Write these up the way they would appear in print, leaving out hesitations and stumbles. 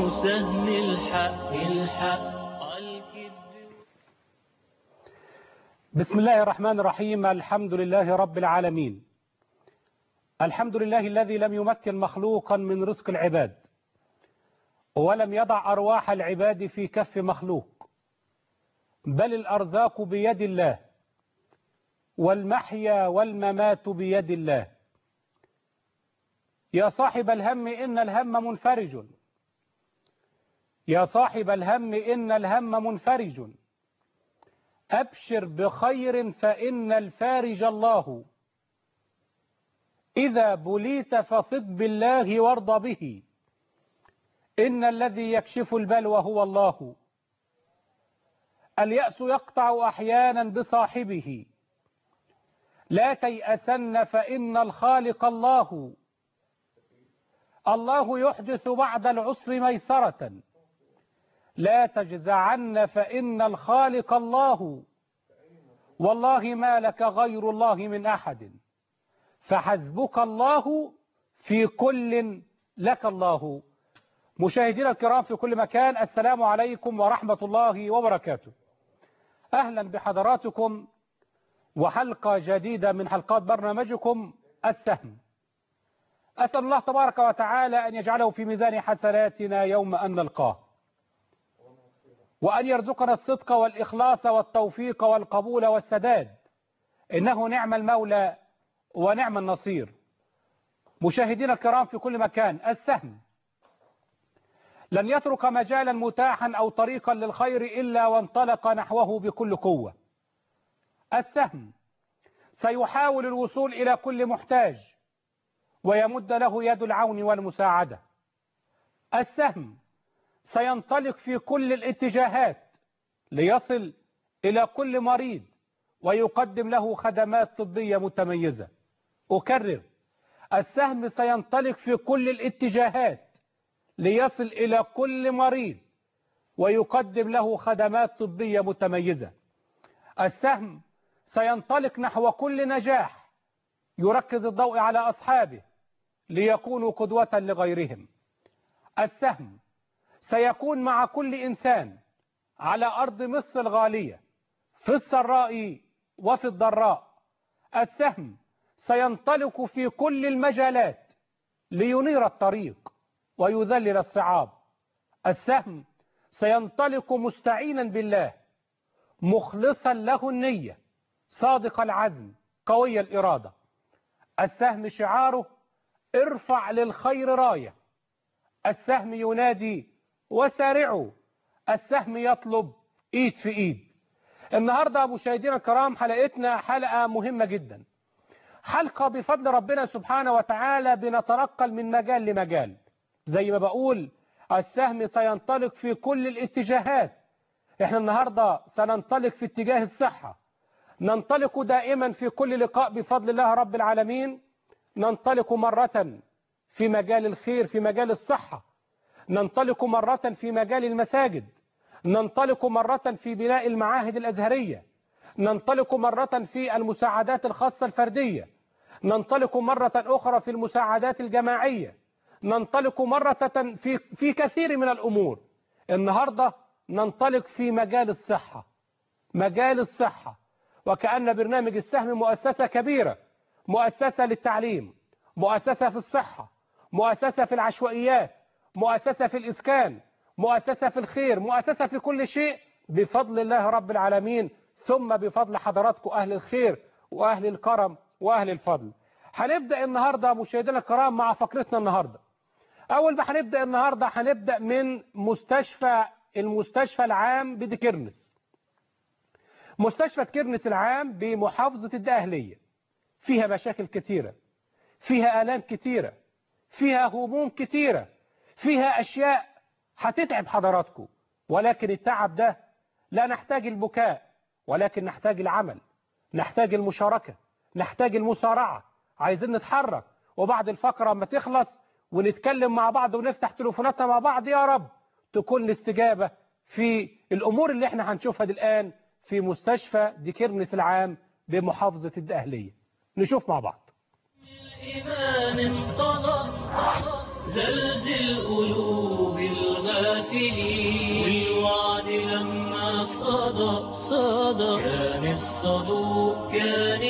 سهم الحق بسم الله الرحمن الرحيم. الحمد لله رب العالمين. الحمد لله الذي لم يمكن مخلوقا من رزق العباد، ولم يضع أرواح العباد في كف مخلوق، بل الأرزاق بيد الله، والمحيا والممات بيد الله. يا صاحب الهم إن الهم منفرج، يا صاحب الهم إن الهم منفرج، أبشر بخير فإن الفارج الله. إذا بليت فثق بالله وارض به، إن الذي يكشف البلوى هو الله. اليأس يقطع أحيانا بصاحبه، لا تيأسن فإن الخالق الله. الله يحدث بعد العسر ميسرة، لا تجزعن فإن الخالق الله. والله ما لك غير الله من أحد، فحسبك الله في كل لك الله. مشاهدينا الكرام في كل مكان، السلام عليكم ورحمة الله وبركاته. أهلا بحضراتكم وحلقة جديدة من حلقات برنامجكم السهم. أسأل الله تبارك وتعالى أن يجعله في ميزان حسناتنا يوم أن نلقاه، وأن يرزقنا الصدق والإخلاص والتوفيق والقبول والسداد، إنه نعم المولى ونعم النصير. مشاهدينا الكرام في كل مكان، السهم لن يترك مجالا متاحا أو طريقا للخير إلا وانطلق نحوه بكل قوة. السهم سيحاول الوصول إلى كل محتاج ويمد له يد العون والمساعدة. السهم سينطلق في كل الاتجاهات ليصل إلى كل مريض ويقدم له خدمات طبية متميزة. أكرر، السهم سينطلق في كل الاتجاهات ليصل إلى كل مريض ويقدم له خدمات طبية متميزة. السهم سينطلق نحو كل نجاح يركز الضوء على أصحابه ليكونوا قدوة لغيرهم. السهم سيكون مع كل إنسان على أرض مصر الغالية في السراء وفي الضراء. السهم سينطلق في كل المجالات لينير الطريق ويذلل الصعاب. السهم سينطلق مستعينا بالله، مخلصا له النية، صادق العزم، قوي الإرادة. السهم شعاره ارفع للخير راية. السهم ينادي وسارعوا. السهم يطلب ايد في ايد. النهاردة مشاهدينا الكرام حلقتنا حلقة مهمة جدا، حلقة بفضل ربنا سبحانه وتعالى بنتنقل من مجال لمجال. زي ما بقول، السهم سينطلق في كل الاتجاهات. احنا النهاردة سننطلق في اتجاه الصحة، ننطلق دائما في كل لقاء بفضل الله رب العالمين. ننطلق مرة في مجال الخير في مجال الصحة، ننطلق مرة في مجال المساجد، ننطلق مرة في بناء المعاهد الأزهرية، ننطلق مرة في المساعدات الخاصة الفردية، ننطلق مرة أخرى في المساعدات الجماعية، ننطلق مرة في كثير من الأمور. النهاردة ننطلق في مجال الصحة، مجال الصحة، وكأن برنامج السهم مؤسسة كبيرة، مؤسسة للتعليم، مؤسسة في الصحة، مؤسسة في العشوائيات، مؤسسة في الإسكان، مؤسسة في الخير، مؤسسة في كل شيء بفضل الله رب العالمين، ثم بفضل حضراتكم أهل الخير وأهل الكرم وأهل الفضل. هنبدأ النهاردة مشاهدينا الكرام مع فقرتنا النهاردة. أول ما هنبدأ النهاردة هنبدأ من المستشفى العام بدكرنس. مستشفى كرنس العام بمحافظة الدقهلية فيها مشاكل كتيرة، فيها آلام كتيرة، فيها هموم كتيرة، فيها أشياء هتتعب حضراتكم، ولكن التعب ده لا نحتاج البكاء، ولكن نحتاج العمل، نحتاج المشاركة، نحتاج المسارعة. عايزين نتحرك، وبعد الفقرة ما تخلص ونتكلم مع بعض ونفتح تليفوناتنا مع بعض، يا رب تكون الاستجابة في الأمور اللي احنا هنشوفها دي الآن في مستشفى دكرنس العام بمحافظة الدقهلية. نشوف مع بعض. الإيمان انطلق زلزل قلوب الغالي الغافلين والوعد لما صدى كان الصدوق كان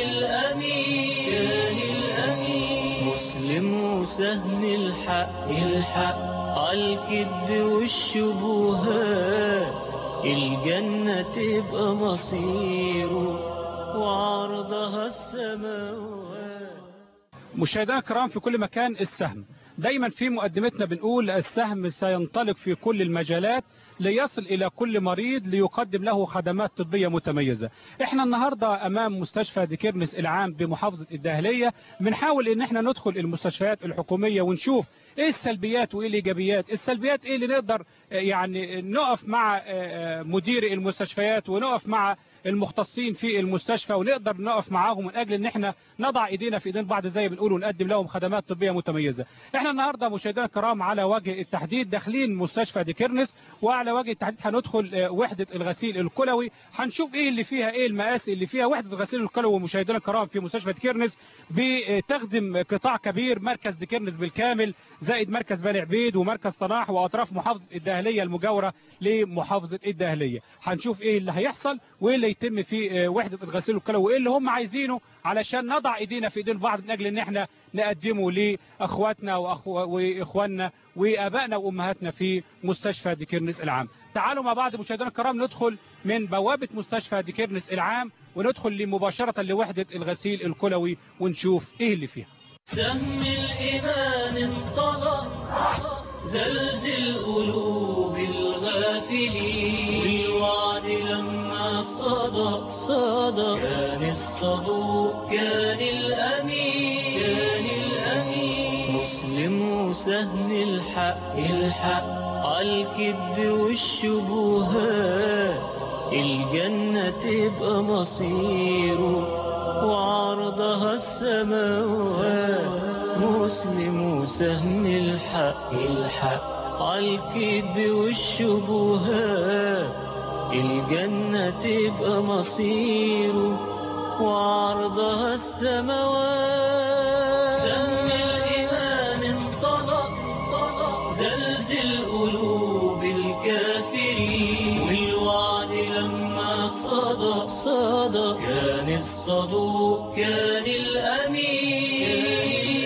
الأمين مسلم وسهم الحق عالكذب والشبهات الجنة تبقى مصيره وعرضها السماوات. مشاهدينا الكرام في كل مكان، السهم دايما في مقدمتنا بنقول السهم سينطلق في كل المجالات ليصل إلى كل مريض ليقدم له خدمات طبية متميزة. احنا النهاردة أمام مستشفى ديكيرنس العام بمحافظة الدهلية، بنحاول ان احنا ندخل المستشفيات الحكومية ونشوف ايه السلبيات وايه الايجابيات. السلبيات ايه اللي نقدر يعني نقف مع مدير المستشفيات ونقف مع المختصين في المستشفى ونقدر نقف معاهم من اجل ان احنا نضع ايدينا في ايدين بعض زي ما بنقول ونقدم لهم خدمات طبيه متميزه. احنا النهارده مشاهدينا الكرام على وجه التحديد داخلين مستشفى ديكيرنس، وعلى وجه التحديد هندخل وحده الغسيل الكلوي، هنشوف ايه اللي فيها، ايه المآسي اللي فيها. وحده الغسيل الكلوي مشاهدينا الكرام في مستشفى ديكيرنس بتخدم قطاع كبير، مركز ديكيرنس بالكامل زائد مركز بني عبيد ومركز طناح واطراف محافظه الدهليه المجاوره لمحافظه الدهليه. هنشوف ايه اللي هيحصل وايه اللي يتم في وحده الغسيل الكلوي وايه اللي هم عايزينه علشان نضع ايدينا في ايدين بعض من اجل ان احنا نقدمه لاخواتنا واخواننا وابائنا وامهاتنا في مستشفى ديكيرنس العام. تعالوا مع بعض مشاهدينا الكرام ندخل من بوابه مستشفى ديكيرنس العام وندخل مباشره لوحده الغسيل الكلوي ونشوف ايه اللي فيها. سهم الإيمان انطلق زلزل قلوب الغافلين والوعد لما صدى كان الصدوق كان الأمين مسلم وسهم الحق عالكذب والشبهات الجنة تبقى مصيره وعرضها السماوات مسلم وسهم الحق عالكذب والشبهات الجنة تبقى مصيره وعرضها السماوات. سهم الإيمان انطلق زلزل قلوب الكافرين والوعد لما صدى كان الصدوق كان الأمين.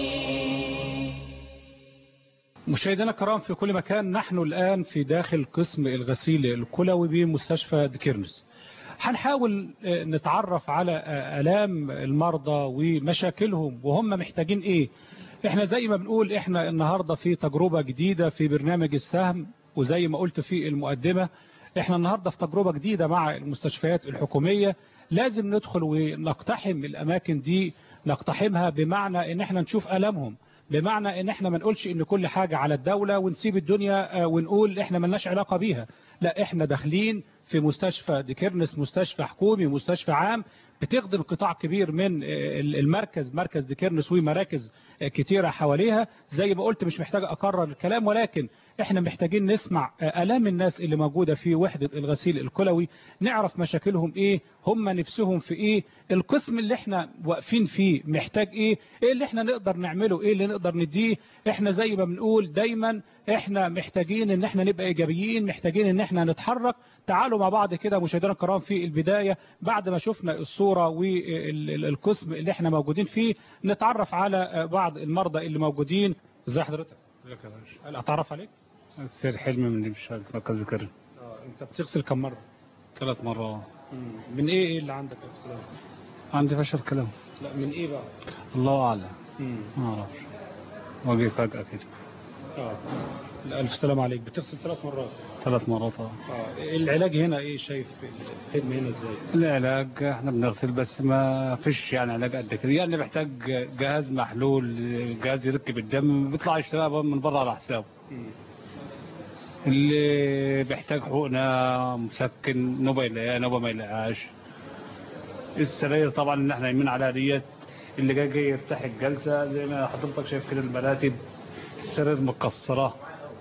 مشاهدينا الكرام في كل مكان، نحن الآن في داخل قسم الغسيل الكلوي بمستشفى ديكيرنس. هنحاول نتعرف على آلام المرضى ومشاكلهم وهم محتاجين ايه. احنا زي ما بنقول احنا النهاردة في تجربة جديدة في برنامج السهم، وزي ما قلت في المقدمة احنا النهاردة في تجربة جديدة مع المستشفيات الحكومية. لازم ندخل ونقتحم الأماكن دي، نقتحمها بمعنى ان احنا نشوف آلامهم، بمعنى ان احنا ما نقولش ان كل حاجة على الدولة ونسيب الدنيا ونقول احنا ملناش علاقة بيها. لا، احنا داخلين في مستشفى ديكيرنس، مستشفى حكومي، مستشفى عام بتخدم قطاع كبير من المركز، مركز ديكيرنس ومراكز كتيرة حواليها. زي ما قلت مش محتاج أكرر الكلام، ولكن احنا محتاجين نسمع آلام الناس اللي موجودة في وحدة الغسيل الكلوي، نعرف مشاكلهم ايه، هم نفسهم في ايه، القسم اللي احنا واقفين فيه محتاج ايه، ايه اللي احنا نقدر نعمله، ايه اللي نقدر نديه. احنا زي ما بنقول دايما احنا محتاجين ان احنا نبقى ايجابيين، محتاجين ان احنا نتحرك. تعالوا مع بعض كده مشاهدينا الكرام في البداية بعد ما شفنا الصورة والقسم اللي احنا موجودين فيه نتعرف على بعض المرضى اللي موجودين. ازي حضرتك؟ ازيك يا باشا؟ هل اتعرف عليك؟ السيد حلمي من دمشق مركز ذكري. انت بتغسل كم مرة؟ 3 مرات. من ايه اللي عندك يا استاذ؟ عندي فشل كلام. لا، من ايه بقى؟ الله اعلم. ما اعرفش، واجي فجأة كده. الف سلام عليك. بتغسل 3 مرات؟ 3 مرات. العلاج هنا ايه؟ شايف الخدمة هنا ازاي؟ العلاج احنا بنغسل بس ما فيش يعني علاج قد كده، يعني محتاج جهاز محلول، جهاز يركب الدم بيطلع يشتغل من بره على حسابه. اللي بيحتاج حقنه مسكن نوبه يلاقيها نوبه ما يلاقيهاش. السراير طبعا اللي احنا نايمين عليها ديت اللي جاي يرتاح الجلسه زي ما حضرتك شايف كده، المراتب السراير متكسره.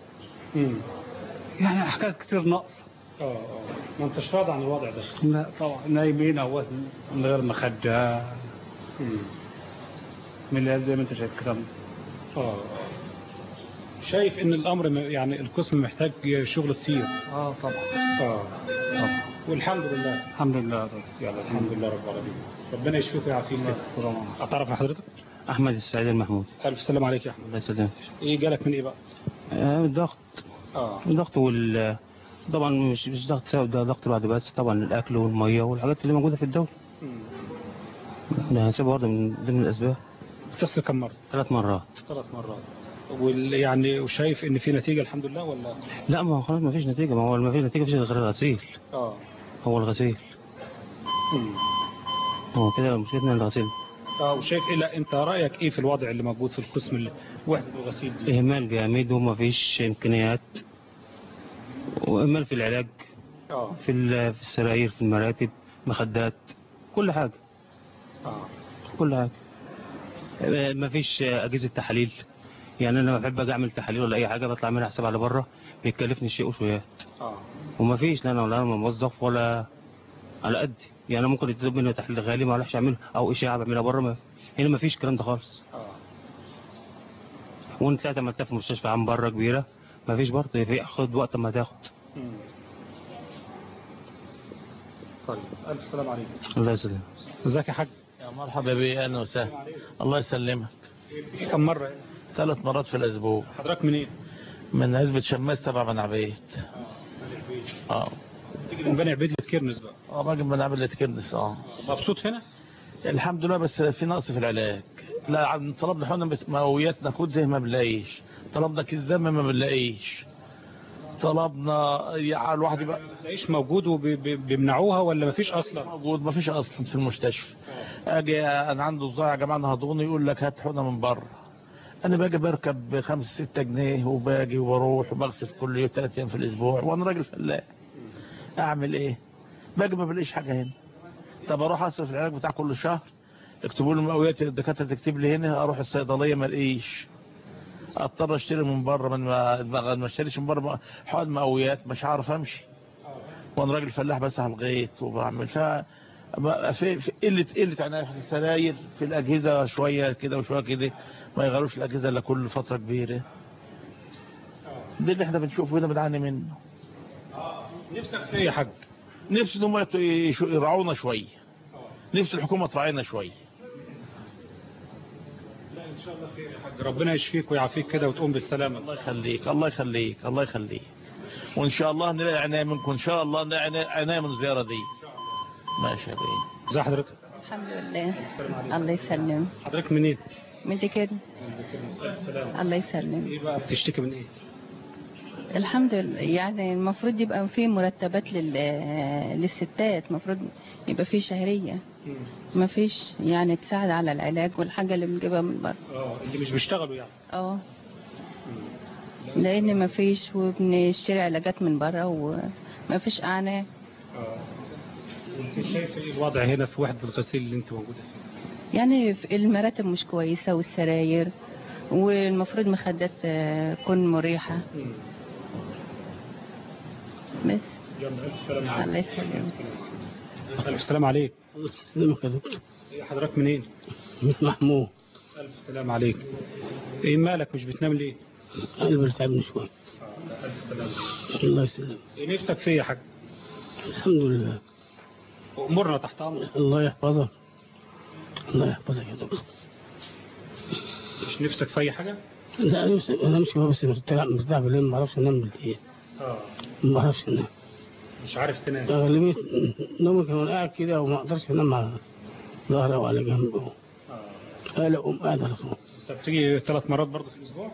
يعني حاجات كتير ناقصه. ما انتش راضي عن الوضع ده؟ لا طبعا، نايمين اهوت من غير مخده. من اللي زي ما انت شايف كده. شايف ان الامر يعني القسم محتاج شغل كتير. طبعا. طبعا. والحمد لله. الحمد لله. يلا الحمد لله رب العالمين. ربنا يشفيك ويعافيك. اتعرف بحضرتك؟ احمد السعيد المحمود. الف سلام عليك يا احمد. الله يسلمك. ايه جالك من ايه بقى؟ الضغط. الضغط طبعا مش ضغط سبب، ده ضغط الواحد بس، طبعا الاكل والميه والحاجات اللي موجوده في الدوله. ده سبب برضه من ضمن الاسباب. بتغسل كم مره؟ 3 مرات. 3 مرات. يعني وشايف ان في نتيجه الحمد لله ولا؟ لا، ما هو خلاص ما فيش نتيجه، ما هو ما فيش نتيجه، مفيش غير الغسيل. هو الغسيل. هو كده مشكلتنا الغسيل. وشايف ايه، لا انت رايك ايه في الوضع اللي موجود في القسم اللي وحده الغسيل دي؟ اهمال جامد وما فيش امكانيات، واهمال في العلاج. في السراير، في المراتب، مخدات، كل حاجه. كل حاجه. ما فيش اجهزه تحاليل. يعني انا بحب اجي اعمل تحاليل ولا اي حاجه بطلع منها حساب على بره، بيكلفني شيء وشويات. وما فيش، لا انا موظف ولا على قدي. يعني انا ممكن يطلب مني تحليل غالي ما اروحش اعمله، او اشعه بعملها بره. هنا ما فيش الكلام ده خالص. وانت ساعه ما انت في مستشفى عام بره كبيره ما فيش برضه، ياخد وقت ما تاخد. طيب الف سلام عليكم. الله يسلمك. ازيك يا حاج؟ يا مرحبا بيه، اهلا وسهلا. الله يسلمك. كم مره؟ 3 مرات في الاسبوع. حضرتك منين؟ من عزبة شماس تبع بني عبيد. تيجي من بني عبيد لتكرنس بقى؟ باجي من بني عبيد لتكرنس. مبسوط هنا؟ الحمد لله، بس في نقص في العلاج. لا، طلبنا حقنه مئويات ناخد زي ما بنلاقيش، طلبنا كيس دم ما بنلاقيش، طلبنا يعني الواحد يبقى ما تلاقيش موجود وبيمنعوها ولا ما فيش اصلا؟ موجود، ما فيش اصلا في المستشفى. اجي انا عنده صداع يا جماعه نهضوني، يقول لك هات حقنه من بره. انا باجي بركب ب5-6 جنيه وباجي وبروح وبغسل كل يوم 3 ايام في الاسبوع، وانا راجل فلاح. اعمل ايه؟ باجي ما بلاقيش حاجه هنا. طب اروح اصرف العلاج بتاع كل شهر، يكتبوا لي مقاويات، الدكاتره تكتب لي هنا، اروح الصيدليه ما الاقيش، اضطر اشتري من بره. ما اشتريش من بره حقن مقاويات مش هعرف امشي، وانا راجل فلاح بس على الغيط وبعمل في قله عنايه في السراير، في الاجهزه شويه كده وشويه كده، ما يغيروش الاجهزه الا كل فتره كبيره. ده اللي احنا بنشوفه هنا بنعاني منه. نفسك في ايه يا حاج؟ نفسي ان هم يرعونا شويه، نفس الحكومه تراعينا شويه. لا ان شاء الله خير يا حاج، ربنا يشفيك ويعافيك كده وتقوم بالسلامه. الله يخليك، الله يخليك، الله يخليك. وان شاء الله نلاقي عنايه منكم، ان شاء الله نلاقي عنايه من الزياره دي. ماشي يا بيه. ازي حضرتك؟ الحمد لله. الله يسلم. حضرتك منين؟ من كده. الله يسلم. ايه بقى بتشتكي من ايه؟ الحمد لله، يعني المفروض يبقى في مرتبات للستات، المفروض يبقى في شهرية. ما فيش، يعني تساعد على العلاج والحاجة اللي بنجيبها من بره. اللي مش بيشتغلوا يعني؟ لان ما فيش، وبنشتري علاجات من بره وما فيش اعناء. انت شايف ايه الوضع هنا في وحدة الغسيل اللي انت موجودة فيها؟ يعني المراتب مش كويسة والسراير، والمفروض مخدات تكون مريحة. بس يلا الف سلام عليك. الله يسلمك. الف سلام عليك. يسلمك يا دكتور. حضرتك منين؟ محمود. الف سلام عليك. ايه مالك مش بتنام ليه؟ قلبي بتعبني شويه. الف سلام. الله يسلمك. ايه نفسك فيه يا حاج؟ الحمد لله. امورنا تحت امرك. الله يحفظك. الله يحفظك يا دكتور. مش نفسك في اي حاجه؟ لا نفسي انا مش بس مرتاح بالليل، ما اعرفش انام بالليل. ما اعرفش انام. مش عارف تنام؟ غالبيه نومي كمان قاعد كده وما اقدرش انام على ظهري وعلى جنبه. لا اقوم قاعد على طول. طب تيجي 3 مرات برضه في الاسبوع؟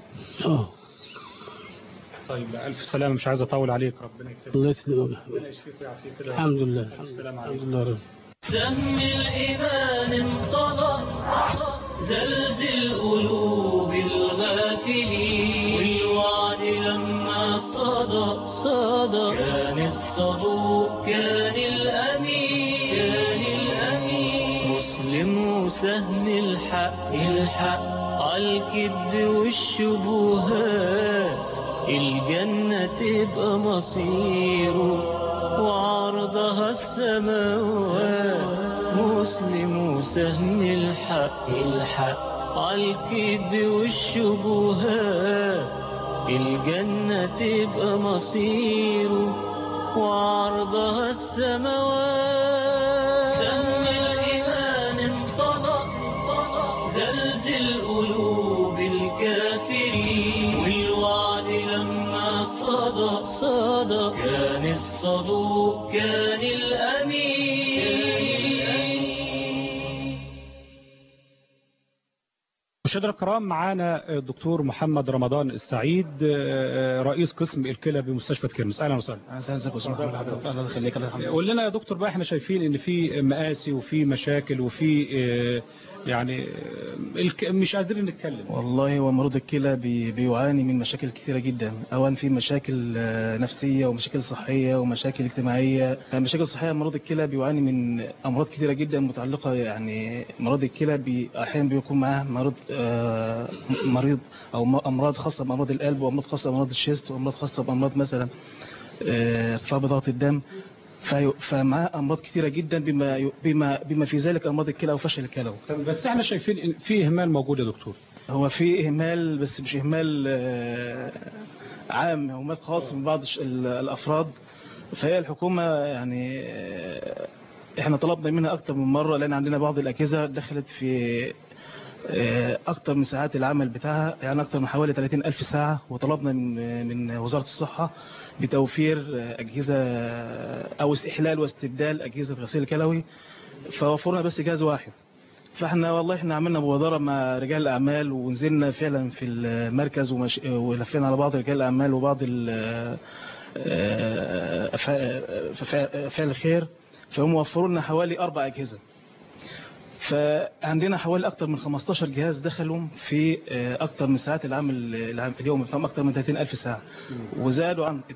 طيب الف سلامه، مش عايز اطول عليك، ربنا يكرمك. الله يسلمك. ربنا يشفيك ويعافيك كده. الحمد لله. الحمد لله رب. سهم الإيمان انطلق، زلزل قلوب الغافلين، والوعد لما صدى كان الصدوق، كان الأمين مسلم وسهم الحق عالكذب والشبهات، الجنة تبقى مصيره وعرضها السماوات، مسلم وسهم الحق عالكذب والشبهات، الجنة تبقى مصيره وعرضها السماوات. سهم الإيمان انطلق زلزل قلوب الكافرين، والوعد لما صدى كان الصدوق كان الأمين. مشاهدينا الكرام، معانا الدكتور محمد رمضان السعيد، رئيس قسم الكلى بمستشفى كيرمس. اهلا وسهلا. الله يخليك. قول لنا يا دكتور بقى، احنا شايفين ان في مآسي وفي مشاكل وفي يعني مش قادرين نتكلم. والله هو مريض الكلى بيعاني من مشاكل كثيرة جدا. اولا في مشاكل نفسية ومشاكل صحية ومشاكل اجتماعية. مشاكل صحية، مريض الكلى بيعاني من امراض كثيرة جدا متعلقة، يعني مريض الكلى احيانا بيكون معاه مريض او امراض خاصة بامراض القلب، وامراض خاصة بامراض الشيست، وامراض خاصة بامراض مثلا ارتفاع بضغط الدم. فمعاه امراض كثيره جدا بما في ذلك امراض الكلى وفشل الكلوي. بس احنا شايفين ان في اهمال موجود يا دكتور. هو في اهمال، بس مش اهمال عام، هو اهمال خاص ببعض الافراد. فهي الحكومه يعني احنا طلبنا منها اكتر من مره، لان عندنا بعض الاجهزه دخلت في اكتر من ساعات العمل بتاعها، يعني اكتر من حوالي 30,000 ساعه. وطلبنا من وزاره الصحه بتوفير اجهزه او استحلال واستبدال اجهزه غسيل كلوي، فوفرنا بس جهاز واحد. فاحنا والله احنا عملنا مبادره مع رجال الاعمال، ونزلنا فعلا في المركز ولفينا على بعض رجال الاعمال وبعض فعل الخير، فهم وفروا لنا حوالي 4 اجهزه. فعندنا حوالي اكثر من 15 جهاز دخلوا في اكثر من ساعات العمل اليومي بتاعهم، اكثر من 30,000 ساعه، وزادوا عن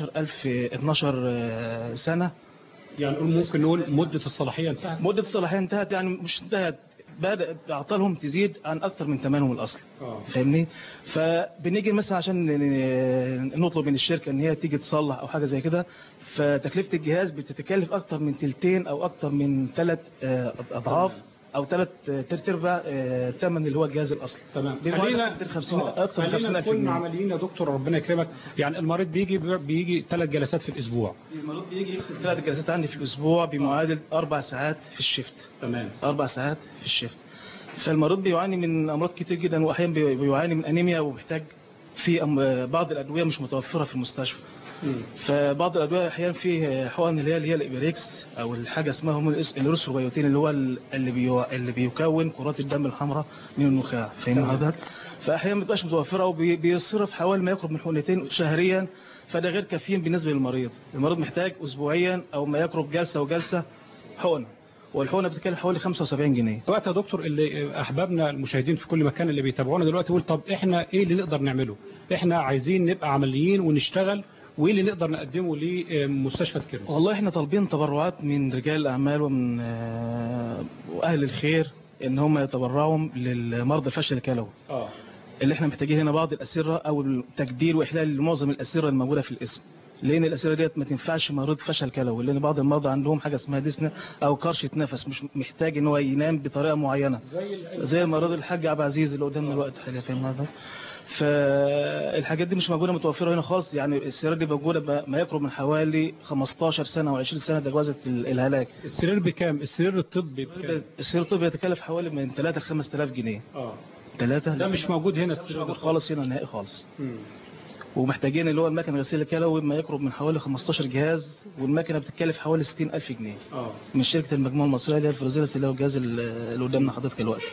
12 سنه. يعني ممكن نقول مده الصلاحيه انتهت. مده الصلاحيه انتهت، يعني مش انتهت، بدأت اعطالهم تزيد عن اكثر من ثمنهم الاصلي. فاهمني؟ فبنيجي مثلا عشان نطلب من الشركه ان هي تيجي تصلح او حاجه زي كده، فتكلفه الجهاز بتتكلف اكثر من تلتين او اكثر من 3 اضعاف او 3/4 الثمن اللي هو الجهاز الاصلي. تمام. خلينا اكثر من 50,000 جنيه. جنيه. عمليين يا دكتور، ربنا يكرمك. يعني المريض بيجي 3 جلسات في الاسبوع. المريض بيجي يغسل 3 جلسات عندي في الاسبوع بمعادل 4 ساعات في الشيفت. تمام. 4 ساعات في الشيفت. فالمريض بيعاني من امراض كتير جدا، واحيانا بيعاني من انيميا، ومحتاج في بعض الادويه مش متوفره في المستشفى. فبعض الادويه احيانا في حقن اللي هي الابريكس، او الحاجه اسمها الروسروبيوتين، اللي هو اللي بيكون كرات الدم الحمراء من النخاع. فاهم حضرتك؟ فاحيانا ما بتبقاش متوفره، وبيصرف حوالي ما يقرب من حقنتين شهريا، فده غير كافيين بالنسبه للمريض. المريض محتاج اسبوعيا او ما يقرب جلسه وجلسه حقنه، والحقنه بتتكلف حوالي 75 جنيه. دلوقتي يا دكتور، اللي احبابنا المشاهدين في كل مكان اللي بيتابعونا دلوقتي يقول طب احنا ايه اللي نقدر نعمله؟ احنا عايزين نبقى عمليين ونشتغل، وايه اللي نقدر نقدمه لمستشفى كيرمس؟ والله احنا طالبين تبرعات من رجال الاعمال ومن واهل الخير ان هم يتبرعوا للمرضى الفشل الكلوي. اللي احنا محتاجين هنا بعض الاسره، او تجدير واحلال لمعظم الاسره الموجوده في القسم، لان الاسره ديت ما تنفعش مريض فشل كلوي، لان بعض المرضى عندهم حاجه اسمها ديسنه او كرشه نفس، مش محتاج ان هو ينام بطريقه معينه، زي مريض الحاج عبد العزيز اللي قدامنا دلوقتي حاليا. فاهم هذا؟ فالحاجات دي مش موجوده متوفره هنا خالص. يعني السرير دي موجوده ما يقرب من حوالي 15 سنه و20 سنه تجاوزت الهلاك. السرير بكام؟ السرير الطبي بكام؟ السرير الطبي يتكلف حوالي من 3 ل 5000 جنيه. 3 ده مش موجود هنا السرير ده خالص هنا نهائي خالص. ومحتاجين اللي هو المكنه غسيل الكلوي ما يقرب من حوالي 15 جهاز، والمكنه بتتكلف حوالي 60,000 جنيه من شركه المجموعه المصريه اللي هي الفرزيلس، اللي هو الجهاز اللي قدامنا حضرتك دلوقتي.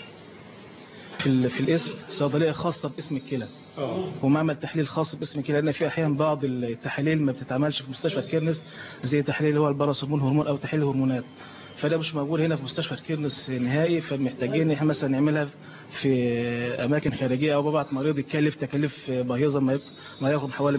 في الاسم صيدليه خاصه باسم الكلى، ومعمل تحليل خاص باسم الكلى، لان في احيانا بعض التحاليل ما بتتعملش في مستشفى كيرنس، زي تحليل اللي هو الباراسيمون هرمون او تحليل هرمونات، فده مش موجود هنا في مستشفى كيرنس نهائي. فمحتاجين احنا مثلا نعملها في اماكن خارجيه، او ببعت مريض يتكلف تكاليف باهظه ما ياخد حوالي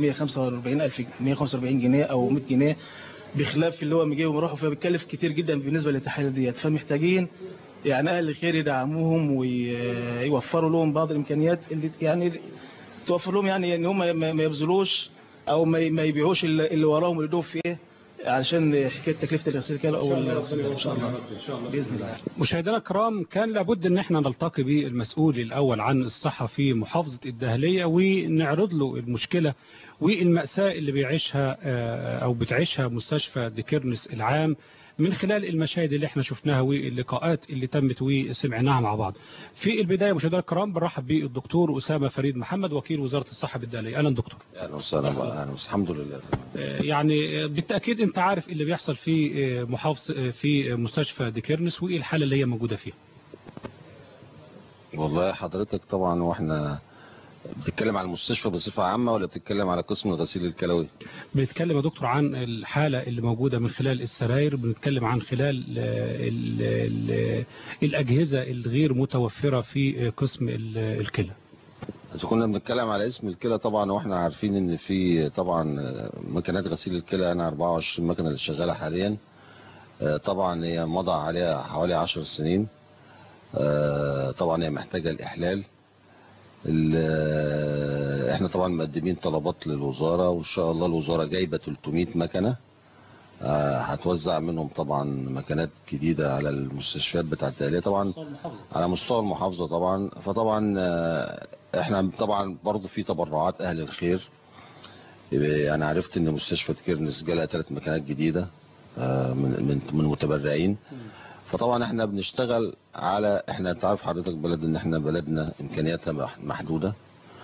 145 جنيه او 100 جنيه، بخلاف اللي هو بيجي ويروحوا، فبيتكلف كتير جدا بالنسبه للتحاليل ديت. فمحتاجين يعني اهل الخير يدعموهم ويوفروا لهم بعض الامكانيات اللي يعني توفر لهم، يعني ان هم ما يبذلوش او ما يبيعوش اللي وراهم، اللي دوب في ايه علشان حكايه تكلفه الغسيل الكلى او ان شاء الله باذن الله. مشاهدينا الكرام، كان لابد ان احنا نلتقي بالمسؤول الاول عن الصحه في محافظه الدهليه ونعرض له المشكله والمأساة اللي بيعيشها او بتعيشها مستشفى ديكيرنس العام من خلال المشاهد اللي احنا شفناها واللقاءات اللي تمت وسمعناها مع بعض. في البدايه مشاهدينا الكرام بنرحب بالدكتور اسامه فريد محمد وكيل وزاره الصحه بالدهليه. اهلا دكتور. اهلا وسهلا. الحمد لله. يعني بالتاكيد انت عارف اللي بيحصل في مستشفى ديكيرنس وايه الحاله اللي هي موجوده فيها. والله حضرتك طبعا، واحنا بتتكلم على المستشفى بصفة عامة ولا بتتكلم على قسم الغسيل الكلوي؟ بنتكلم يا دكتور عن الحالة اللي موجودة من خلال السراير، بنتكلم عن خلال الأجهزة الغير متوفرة في قسم الكلى. إذا كنا بنتكلم على اسم الكلى طبعا، واحنا عارفين ان في طبعا مكنات غسيل الكلى، انا 24 مكنة اللي شغالة حاليا. طبعا هي مضى عليها حوالي 10 سنين. طبعا هي محتاجة الإحلال. احنا طبعا مقدمين طلبات للوزارة، وان شاء الله الوزارة جايبة 300 مكنة هتوزع منهم طبعا مكنات جديدة على المستشفيات بتاعت الدهلية طبعا على مستوى المحافظة طبعا. فطبعا احنا طبعا برضو في تبرعات اهل الخير. انا عرفت ان مستشفى ديكيرنس جالها 3 مكنات جديدة من متبرعين. فطبعا احنا بنشتغل على، احنا تعرف حضرتك بلد ان احنا بلدنا امكانياتها محدودة.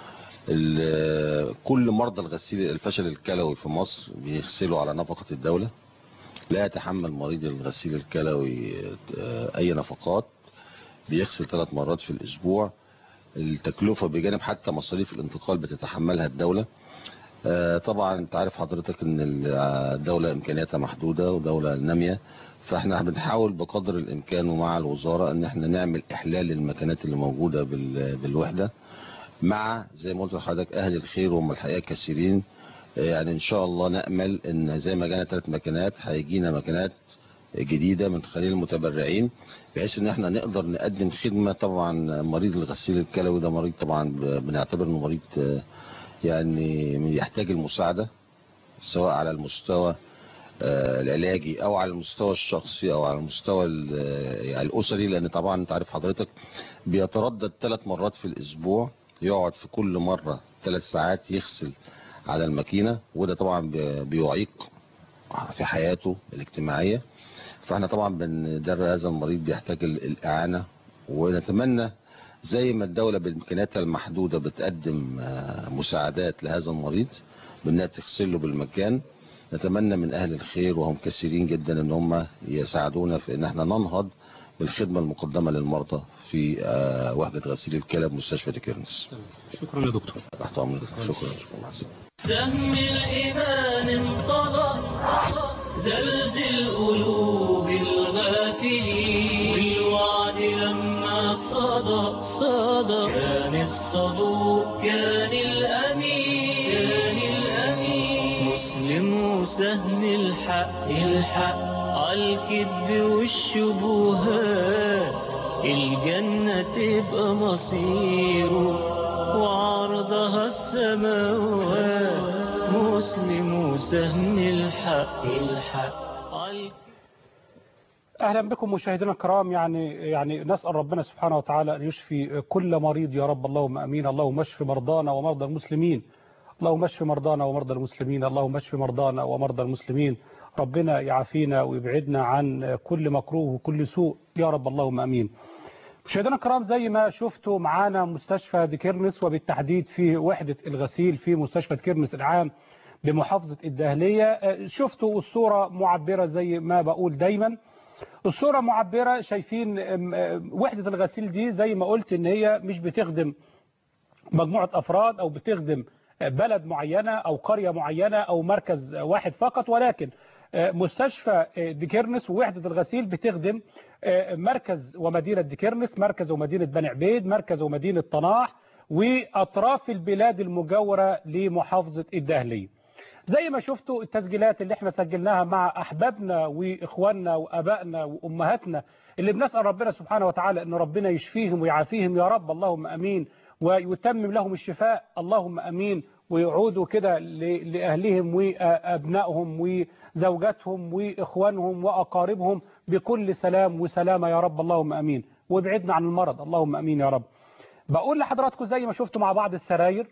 كل مرضى الغسيل الفشل الكلوي في مصر بيغسلوا على نفقة الدولة. لا يتحمل مريض الغسيل الكلوي اي نفقات، بيغسل 3 مرات في الاسبوع. التكلفة بجانب حتى مصاريف الانتقال بتتحملها الدولة. طبعا انت عارف حضرتك ان الدولة امكانياتها محدودة ودولة نامية. فاحنا بنحاول بقدر الامكان ومع الوزارة ان احنا نعمل احلال للمكانات اللي موجودة بالوحدة، مع زي ما قلت لحضرتك اهل الخير وهم الحقيقة كثيرين. يعني ان شاء الله نأمل ان زي ما جانا 3 مكانات هيجينا مكانات جديدة من خلال المتبرعين، بحيث ان احنا نقدر نقدم خدمة. طبعا مريض الغسيل الكلوي ده مريض طبعا بنعتبر انه مريض يعني يحتاج المساعدة، سواء على المستوى العلاجي او على المستوى الشخصي او على المستوى الاسري. لان طبعا انت عارف حضرتك بيتردد 3 مرات في الاسبوع، يقعد في كل مرة 3 ساعات يغسل على الماكينة، وده طبعا بيعيق في حياته الاجتماعية. فاحنا طبعا بندرب هذا المريض، بيحتاج الاعانة. ونتمنى زي ما الدولة بامكانياتها المحدودة بتقدم مساعدات لهذا المريض بانها تغسله بالمجان، نتمنى من اهل الخير وهم كثيرين جدا ان هم يساعدونا في ان احنا ننهض بالخدمة المقدمة للمرضى في وحدة غسيل الكلى بمستشفى ديكيرنس. شكرا يا دكتور. تحت امرك. شكرا. مع السلامة. سهم الإيمان انطلق، زلزل قلوب الغافلين، بالوعد لما صدى كان الصدوق كان الأمين، مسلم وسهم الحق عالكذب والشبهات، الجنة تبقى مصيره وعرضها السماوات، مسلم وسهم الحق أهلا بكم مشاهدينا الكرام. يعني نسأل ربنا سبحانه وتعالى أن يشفي كل مريض يا رب، اللهم أمين. اللهم اشف مرضانا ومرضى المسلمين، اللهم اشف مرضانا ومرضى المسلمين، اللهم اشف مرضانا ومرضى المسلمين. ربنا يعافينا ويبعدنا عن كل مكروه وكل سوء يا رب، اللهم أمين. مشاهدينا الكرام، زي ما شفتوا معانا مستشفى ديكيرنس، وبالتحديد في وحدة الغسيل في مستشفى ديكيرنس العام بمحافظة الدهلية. شفتوا الصورة معبرة زي ما بقول دايما، الصورة معبرة. شايفين وحدة الغسيل دي زي ما قلت ان هي مش بتخدم مجموعة افراد او بتخدم بلد معينة او قرية معينة او مركز واحد فقط، ولكن مستشفى ديكيرنس ووحدة الغسيل بتخدم مركز ومدينة ديكيرنس، مركز ومدينة بني عبيد، مركز ومدينة طناح، وأطراف البلاد المجاورة لمحافظة الدهلية. زي ما شفتوا التسجيلات اللي احنا سجلناها مع أحبابنا وإخواننا وأبائنا وأمهاتنا اللي بنسأل ربنا سبحانه وتعالى أن ربنا يشفيهم ويعافيهم يا رب، اللهم أمين، ويتمم لهم الشفاء اللهم أمين، ويعودوا كده لأهلهم وأبنائهم وزوجاتهم وإخوانهم وأقاربهم بكل سلام وسلامة يا رب، اللهم أمين، وابعدنا عن المرض اللهم أمين يا رب. بقول لحضراتكم زي ما شفتوا مع بعض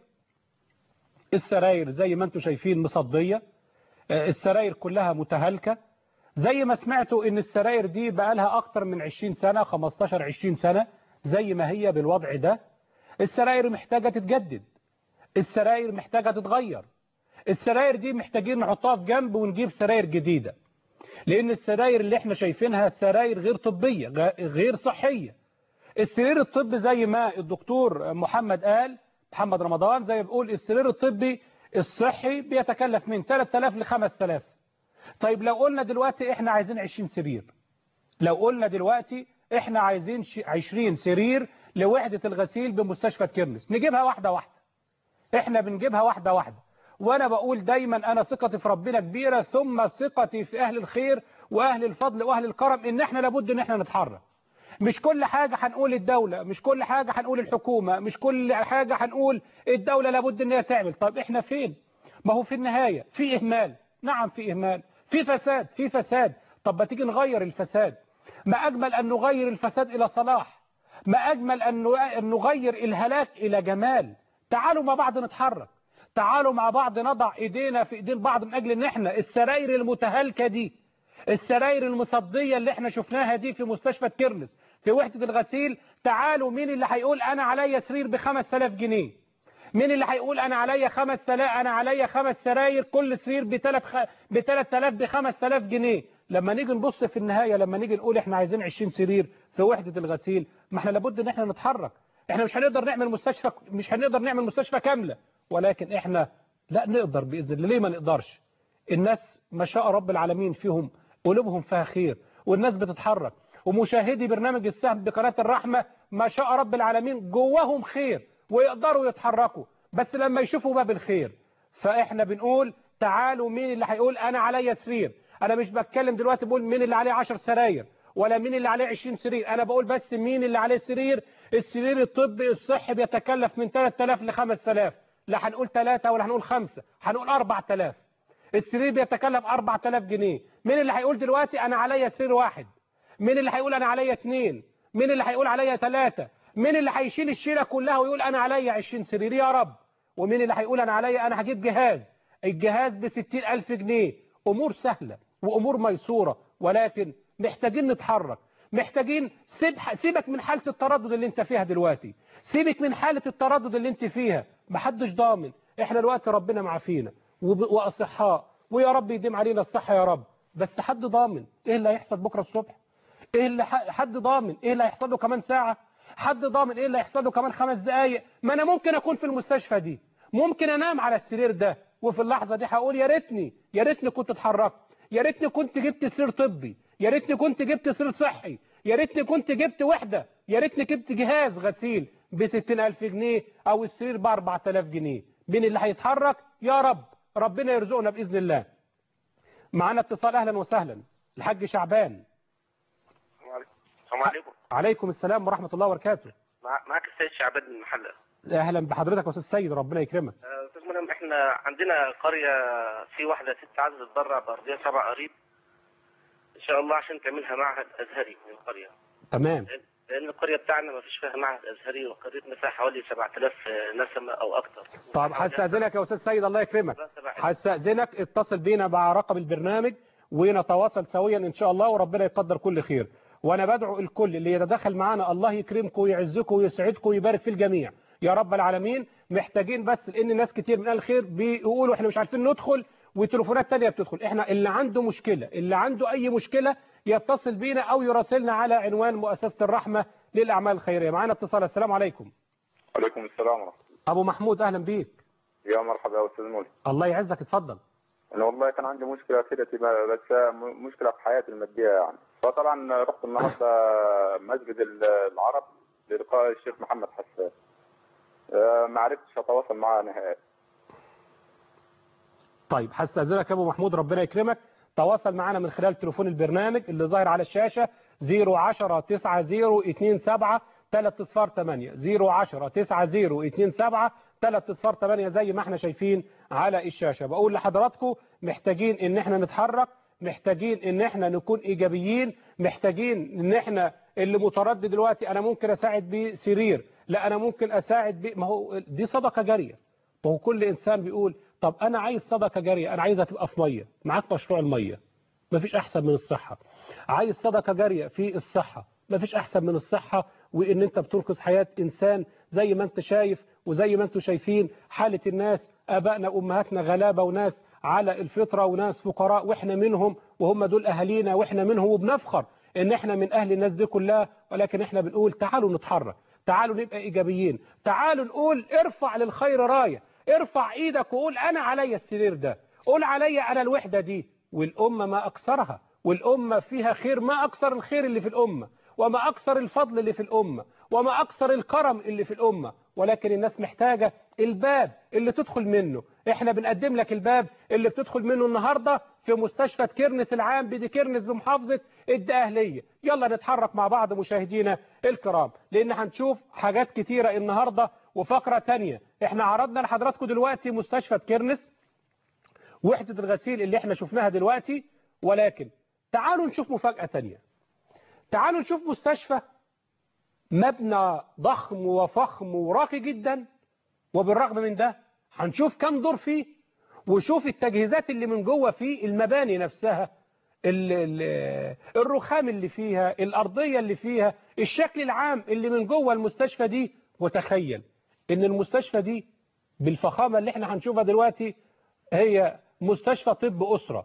السراير زي ما انتم شايفين مصدية، السراير كلها متهالكة، زي ما سمعتوا ان السراير دي بقى لها اكتر من 20 سنة 15-20 سنة زي ما هي بالوضع ده. السراير محتاجة تتجدد، السراير محتاجة تتغير، السراير دي محتاجين نحطها في جنب ونجيب سراير جديدة، لان السراير اللي احنا شايفينها سراير غير طبية غير صحية. السرير الطبي زي ما الدكتور محمد رمضان زي ما بيقول السرير الطبي الصحي بيتكلف من 3000 ل 5000. طيب لو قلنا دلوقتي احنا عايزين 20 سرير، لو قلنا دلوقتي احنا عايزين 20 سرير لوحدة الغسيل بمستشفى كيرنس، نجيبها واحدة واحدة، احنا بنجيبها واحدة واحدة. وانا بقول دايما انا ثقتي في ربنا كبيرة، ثم ثقتي في اهل الخير واهل الفضل واهل الكرم، ان احنا لابد ان احنا نتحرك. مش كل حاجة هنقول الدولة، مش كل حاجة هنقول الحكومة، مش كل حاجة هنقول الدولة لابد ان هي تعمل. طيب احنا فين؟ ما هو في النهاية في اهمال، نعم في اهمال، في فساد. طب ما تيجي نغير الفساد، ما اجمل ان نغير الفساد الى صلاح، ما اجمل ان نغير الهلاك الى جمال. تعالوا مع بعض نتحرك، تعالوا مع بعض نضع ايدينا في ايدين بعض من اجل ان احنا السراير المتهالكة دي، السراير المصدية اللي احنا شفناها دي في مستشفى كيرنس في وحدة الغسيل، تعالوا مين اللي هيقول انا عليا سرير ب5000 جنيه؟ مين اللي هيقول انا عليا 5000، انا عليا 5 سراير كل سرير ب 3000 ب 5000 جنيه؟ لما نيجي نبص في النهاية، لما نيجي نقول احنا عايزين 20 سرير في وحدة الغسيل، ما احنا لابد ان احنا نتحرك. احنا مش هنقدر نعمل مستشفى كاملة، ولكن احنا لا نقدر بإذن الله. ليه ما نقدرش؟ الناس ما شاء رب العالمين فيهم قلوبهم فيها خير، والناس بتتحرك، ومشاهدي برنامج السهم بقناة الرحمة ما شاء رب العالمين جواهم خير ويقدروا يتحركوا، بس لما يشوفوا باب الخير. فاحنا بنقول تعالوا مين اللي هيقول انا عليا سرير. انا مش بتكلم دلوقتي بقول مين اللي عليه 10 سراير ولا مين اللي عليه 20 سرير، انا بقول بس مين اللي عليه سرير. السرير الطبي الصحي بيتكلف من 3000 ل 5000، لا هنقول 3 ولا هنقول 5، هنقول 4000. السرير بيتكلف 4000 جنيه. مين اللي هيقول دلوقتي انا عليا سرير واحد؟ مين اللي هيقول انا عليا 2؟ مين اللي هيقول عليا 3؟ مين اللي هيشيل الشيله كلها ويقول انا عليا 20 سرير يا رب؟ ومين اللي هيقول انا عليا انا هجيب الجهاز ب60000 جنيه؟ امور سهله وامور ميسوره، ولكن محتاجين نتحرك، محتاجين. سيبك من حاله التردد اللي انت فيها دلوقتي، سيبك من حاله التردد اللي انت فيها، محدش ضامن. احنا دلوقتي ربنا معافينا واصحاء، ويا رب يديم علينا الصحه يا رب، بس حد ضامن ايه اللي هيحصل بكره الصبح؟ ايه اللي حد ضامن ايه اللي هيحصل له كمان ساعه؟ حد ضامن ايه اللي هيحصل له كمان 5 دقايق؟ ما انا ممكن اكون في المستشفى دي، ممكن انام على السرير ده، وفي اللحظه دي هقول يا ريتني كنت اتحركت، يا ريتني كنت جبت سرير طبي، يا ريتني كنت جبت سرير صحي، يا ريتني كنت جبت وحده، يا ريتني جبت جهاز غسيل ب60000 جنيه او السرير ب4000 جنيه. مين اللي هيتحرك؟ يا رب، ربنا يرزقنا باذن الله. معانا اتصال، اهلا وسهلا، الحاج شعبان. السلام عليكم. عليكم السلام ورحمه الله وبركاته. معاك السيد شعبان من المحله. اهلا بحضرتك يا استاذ سيد، ربنا يكرمك. استاذ منعم، احنا عندنا قريه في واحده ست عايزه تتبرع بارضيه 7 قريب ان شاء الله عشان تعملها معهد ازهري من القريه. تمام. لان القريه بتاعنا ما فيش فيها معهد ازهري، وقريتنا فيها حوالي 7000 نسمه او اكثر. طب هستاذنك يا استاذ سيد، الله يكرمك، هستاذنك اتصل بينا مع رقم البرنامج ونتواصل سويا ان شاء الله، وربنا يقدر كل خير. وانا بدعو الكل اللي يتدخل معانا الله يكرمكم ويعزكم ويسعدكم ويبارك في الجميع يا رب العالمين. محتاجين بس، لان ناس كتير من اهل الخير بيقولوا احنا مش عارفين ندخل وتليفونات تانية بتدخل. احنا اللي عنده مشكلة، اللي عنده اي مشكلة يتصل بينا او يراسلنا على عنوان مؤسسة الرحمة للاعمال الخيرية. معانا اتصال، السلام عليكم. وعليكم السلام ورحمة الله. ابو محمود، اهلا بيك. يا مرحبا يا استاذ مولى. الله يعزك، اتفضل. انا والله كان عندي مشكلة كده، بس مشكلة في حياتي المادية يعني. فطبعا رحت النهارده مسجد العرب للقاء الشيخ محمد حسان، ما عرفتش اتواصل معاه نهائي. طيب هستأذنك يا ابو محمود، ربنا يكرمك، تواصل معنا من خلال تليفون البرنامج اللي ظاهر على الشاشة 010 90 27 308 010 90 27 3 اصفار 8 زي ما احنا شايفين على الشاشة. بقول لحضراتكم محتاجين ان احنا نتحرك، محتاجين ان احنا نكون ايجابيين، محتاجين ان احنا اللي متردد دلوقتي انا ممكن اساعد بيه سرير، لا انا ممكن اساعد بيه، ما هو دي صدقة جارية. وهو كل انسان بيقول طب انا عايز صدقة جارية، انا عايزها تبقى في مية، معاك مشروع المية مفيش احسن من الصحة. عايز صدقة جارية في الصحة، مفيش احسن من الصحة، وان انت بتنقذ حياة انسان زي ما انت شايف وزي ما انتم شايفين حالة الناس، ابائنا وامهاتنا غلابة وناس على الفطرة وناس فقراء، واحنا منهم وهم دول اهالينا واحنا منهم، وبنفخر ان احنا من اهل الناس دي كلها. ولكن احنا بنقول تعالوا نتحرك، تعالوا نبقى ايجابيين، تعالوا نقول ارفع للخير راية، ارفع ايدك وقول انا عليا السرير ده، قول عليا انا الوحدة دي. والامة ما اكثرها، والامة فيها خير، ما اكثر الخير اللي في الامة، وما اكثر الفضل اللي في الامة، وما اكثر الكرم اللي في الامة. ولكن الناس محتاجة الباب اللي تدخل منه. احنا بنقدم لك الباب اللي بتدخل منه النهاردة في مستشفى كيرنس العام بدي كيرنس بمحافظة الدقهلية. يلا نتحرك مع بعض مشاهدينا الكرام، لان هنشوف حاجات كتيرة النهاردة وفقرة تانية. احنا عرضنا لحضراتكم دلوقتي مستشفى كيرنس، وحدة الغسيل اللي احنا شفناها دلوقتي، ولكن تعالوا نشوف مفاجأة تانية. تعالوا نشوف مستشفى مبنى ضخم وفخم وراقي جدا، وبالرغم من ده هنشوف كم دور فيه، وشوف التجهيزات اللي من جوه فيه، المباني نفسها، الرخام اللي فيها، الأرضية اللي فيها، الشكل العام اللي من جوه المستشفى دي. وتخيل ان المستشفى دي بالفخامة اللي احنا هنشوفها دلوقتي هي مستشفى طب أسرة.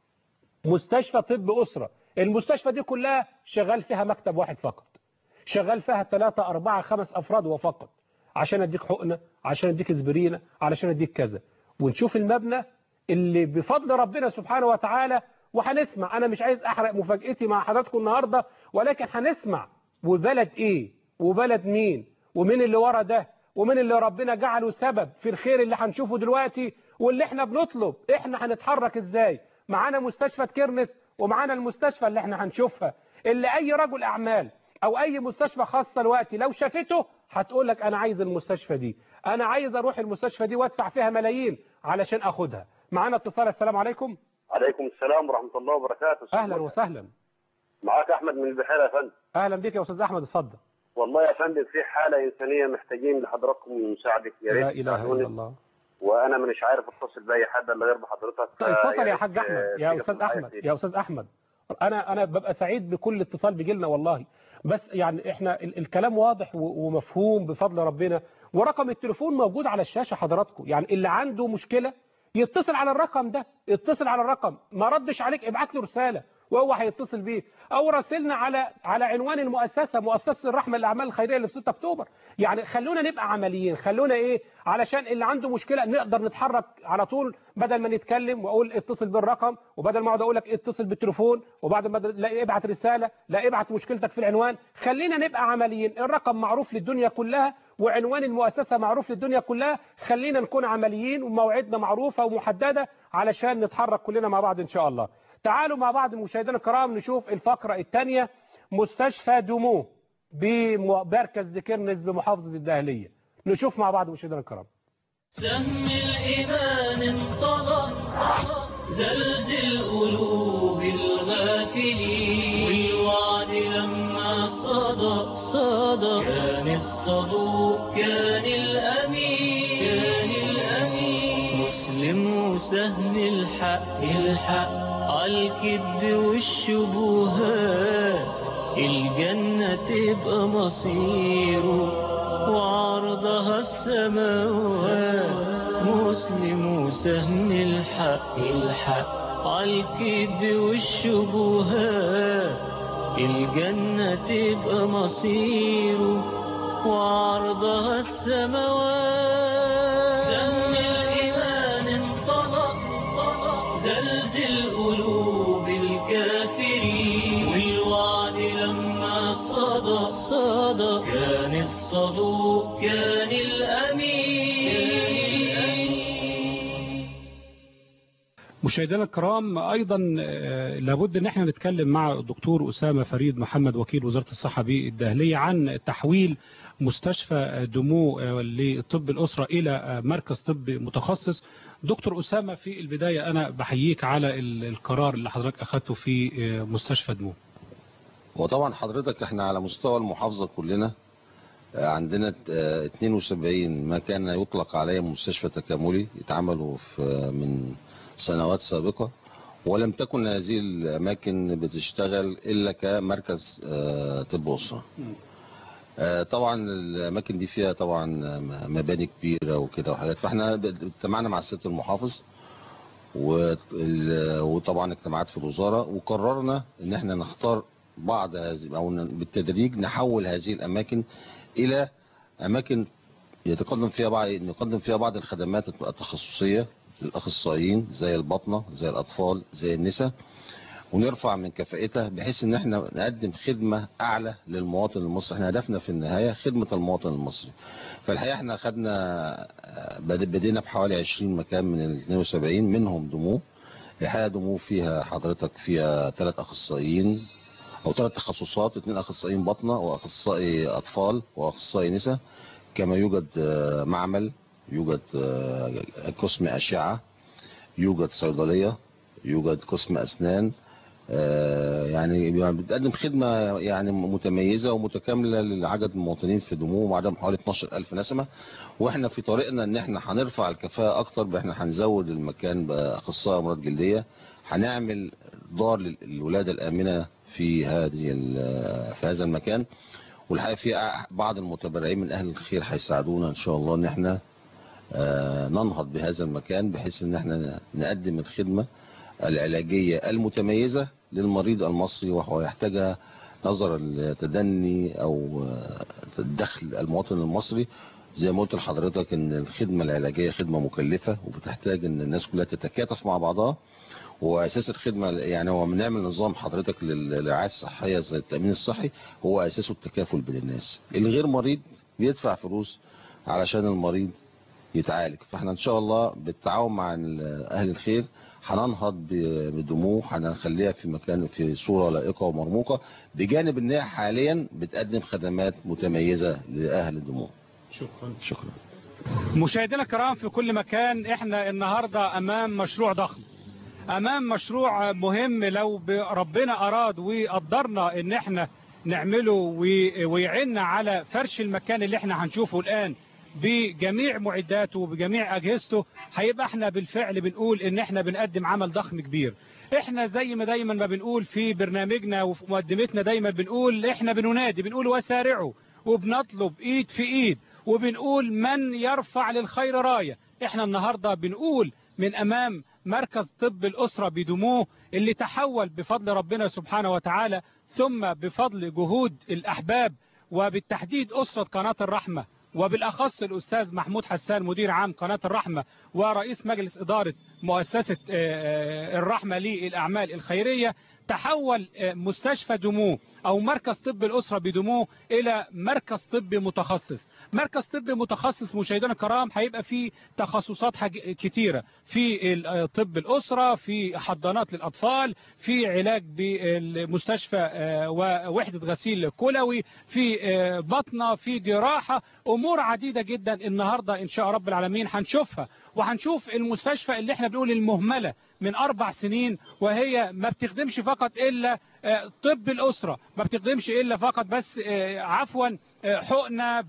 مستشفى طب أسرة، المستشفى دي كلها شغال فيها مكتب واحد فقط، شغال فيها 3 4 5 أفراد وفقط، عشان اديك حقنة، عشان اديك اسبرينة، علشان اديك كذا. ونشوف المبنى اللي بفضل ربنا سبحانه وتعالى. وهنسمع، انا مش عايز احرق مفاجأتي مع حضراتكم النهاردة، ولكن هنسمع وبلد ايه وبلد مين ومين اللي ورا ده، ومين اللي ربنا جعله سبب في الخير اللي هنشوفه دلوقتي، واللي احنا بنطلب احنا هنتحرك ازاي. معانا مستشفى كيرنس، ومعانا المستشفى اللي احنا هنشوفها، اللي اي رجل اعمال او اي مستشفى خاصة دلوقتي لو شافته هتقول لك انا عايز المستشفى دي، انا عايز اروح المستشفى دي وادفع فيها ملايين علشان اخدها. معانا اتصال. السلام عليكم. عليكم السلام ورحمة الله وبركاته. اهلا وسهلا. معاك احمد من البحيرة يا فندم. اهلا بك يا استاذ احمد، اتفضل. والله يا فندم في حالة انسانية محتاجين لحضراتكم مساعدة، يا ريت. لا اله الا الله. وانا مش عارف اتصل باي حد الا غير بحضرتك. اتصل يا حاج احمد، يا استاذ احمد، يا استاذ احمد، انا ببقى سعيد بكل اتصال بيجي لنا والله. بس يعني احنا الكلام واضح ومفهوم بفضل ربنا، ورقم التليفون موجود على الشاشة حضراتكم. يعني اللي عنده مشكلة يتصل على الرقم ده، اتصل على الرقم، ما ردش عليك ابعت له رسالة وهو هيتصل بيه، او راسلنا على عنوان المؤسسة، مؤسسة الرحمة للأعمال الخيرية اللي في 6 أكتوبر. يعني خلونا نبقى عمليين، خلونا ايه، علشان اللي عنده مشكلة نقدر نتحرك على طول، بدل ما نتكلم واقول اتصل بالرقم، وبدل ما اقعد اقول لك اتصل بالتليفون، وبعد ما لا ابعت رسالة، لا ابعت مشكلتك في العنوان. خلينا نبقى عمليين، الرقم معروف للدنيا كلها، وعنوان المؤسسة معروف للدنيا كلها. خلينا نكون عمليين، وموعدنا معروفة ومحددة علشان نتحرك كلنا مع بعض ان شاء الله. تعالوا مع بعض مشاهدينا الكرام نشوف الفقرة الثانية. مستشفى دموع بمركز دي كيرنس بمحافظة الدقهلية. نشوف مع بعض مشاهدينا الكرام. سهم الإيمان انطلق زلزل قلوب الغافلين، والوعد لما صدق كان الصدوق كان الأمين، مسلم وسهم الحق عالكذب والشبهات، الجنة تبقى مصيره وعرضها السماوات، مسلم وسهم الحق عالكذب والشبهات، الجنة تبقى مصيره وعرضها السماوات. سهم الإيمان انطلق زلزل قلوب الكافرين، والوعد لما صدق كان الصدوق كان الأمين. مشاهدينا الكرام، أيضا لابد أن احنا نتكلم مع الدكتور أسامة فريد محمد وكيل وزارة الصحة بالدهلية عن تحويل مستشفى دمو لطب الأسرة إلى مركز طب متخصص. دكتور أسامة، في البداية أنا بحييك على القرار اللي حضرتك أخذته في مستشفى دمو. وطبعا حضرتك احنا على مستوى المحافظة كلنا عندنا 72 ما كان يطلق عليه مستشفى تكاملي اتعملوا من سنوات سابقة، ولم تكن هذه الأماكن بتشتغل إلا كمركز طب أسرة. طبعا الأماكن دي فيها طبعا مباني كبيرة وكده وحاجات، فاحنا اجتمعنا مع السيد المحافظ وطبعا اجتماعات في الوزارة، وقررنا ان احنا نختار بعض هذه او بالتدريج نحول هذه الأماكن إلى أماكن نقدم فيها بعض الخدمات التخصصية للأخصائيين زي الباطنة زي الأطفال زي النساء، ونرفع من كفاءتها بحيث ان احنا نقدم خدمة اعلى للمواطن المصري. احنا هدفنا في النهاية خدمة المواطن المصري. فالحقيقة احنا بدينا بحوالي 20 مكان من ال 72 منهم دمو. الحقيقة دمو فيها حضرتك فيها 3 أخصائيين او 3 تخصصات، 2 أخصائيين باطنة واخصائي اطفال واخصائي نساء، كما يوجد معمل، يوجد قسم أشعة، يوجد صيدلية، يوجد قسم أسنان. يعني بتقدم خدمة يعني متميزة ومتكاملة لعدد المواطنين في دمو، وعددهم حوالي 12,000 نسمة. واحنا في طريقنا ان احنا هنرفع الكفاءة اكتر، احنا هنزود المكان بأخصائي امراض جلدية، هنعمل دار للولادة الآمنة في هذا المكان. والحقيقة في بعض المتبرعين من أهل الخير هيساعدونا إن شاء الله إن احنا ننهض بهذا المكان، بحيث إن احنا نقدم الخدمة العلاجية المتميزة للمريض المصري، وهو يحتاجها نظرا لتدني أو دخل المواطن المصري. زي ما قلت لحضرتك إن الخدمة العلاجية خدمة مكلفة، وبتحتاج إن الناس كلها تتكاتف مع بعضها. واساس الخدمه يعني هو بنعمل نظام حضرتك للرعايه الصحيه زي التامين الصحي، هو اساسه التكافل بين الناس. الغير مريض بيدفع فلوس علشان المريض يتعالج. فاحنا ان شاء الله بالتعاون مع اهل الخير هننهض بدمو، هنخليها في مكان في صوره لائقه ومرموقه، بجانب ان هي حاليا بتقدم خدمات متميزه لاهل دمو. شكرا. مشاهدينا الكرام في كل مكان، احنا النهارده امام مشروع ضخم، امام مشروع مهم. لو ربنا اراد وقدرنا ان احنا نعمله ويعيننا على فرش المكان اللي احنا هنشوفه الان بجميع معداته وبجميع اجهزته، هيبقى احنا بالفعل بنقول ان احنا بنقدم عمل ضخم كبير. احنا زي ما دايما ما بنقول في برنامجنا وفي مقدمتنا، دايما بنقول احنا بننادي، بنقول وسارعوا، وبنطلب ايد في ايد، وبنقول من يرفع للخير راية. احنا النهاردة بنقول من امام مركز طب الأسرة بدمو، اللي تحول بفضل ربنا سبحانه وتعالى، ثم بفضل جهود الأحباب، وبالتحديد أسرة قناة الرحمة، وبالأخص الأستاذ محمود حسان مدير عام قناة الرحمة ورئيس مجلس إدارة مؤسسة الرحمة للأعمال الخيرية. تحول مستشفى دمو أو مركز طب الأسرة بدمو إلى مركز طب متخصص. مركز طب متخصص مشاهدينا الكرام هيبقى فيه تخصصات كتيرة، في طب الأسرة، في حضانات للأطفال، في علاج بالمستشفى ووحدة غسيل كلوي، في بطنة، في جراحة، أمور عديدة جدا النهاردة إن شاء رب العالمين هنشوفها. وهنشوف المستشفى اللي احنا بنقول المهملة من 4 سنين، وهي ما بتخدمش فقط إلا طب الأسرة، ما بتخدمش إلا فقط بس عفوا حقنة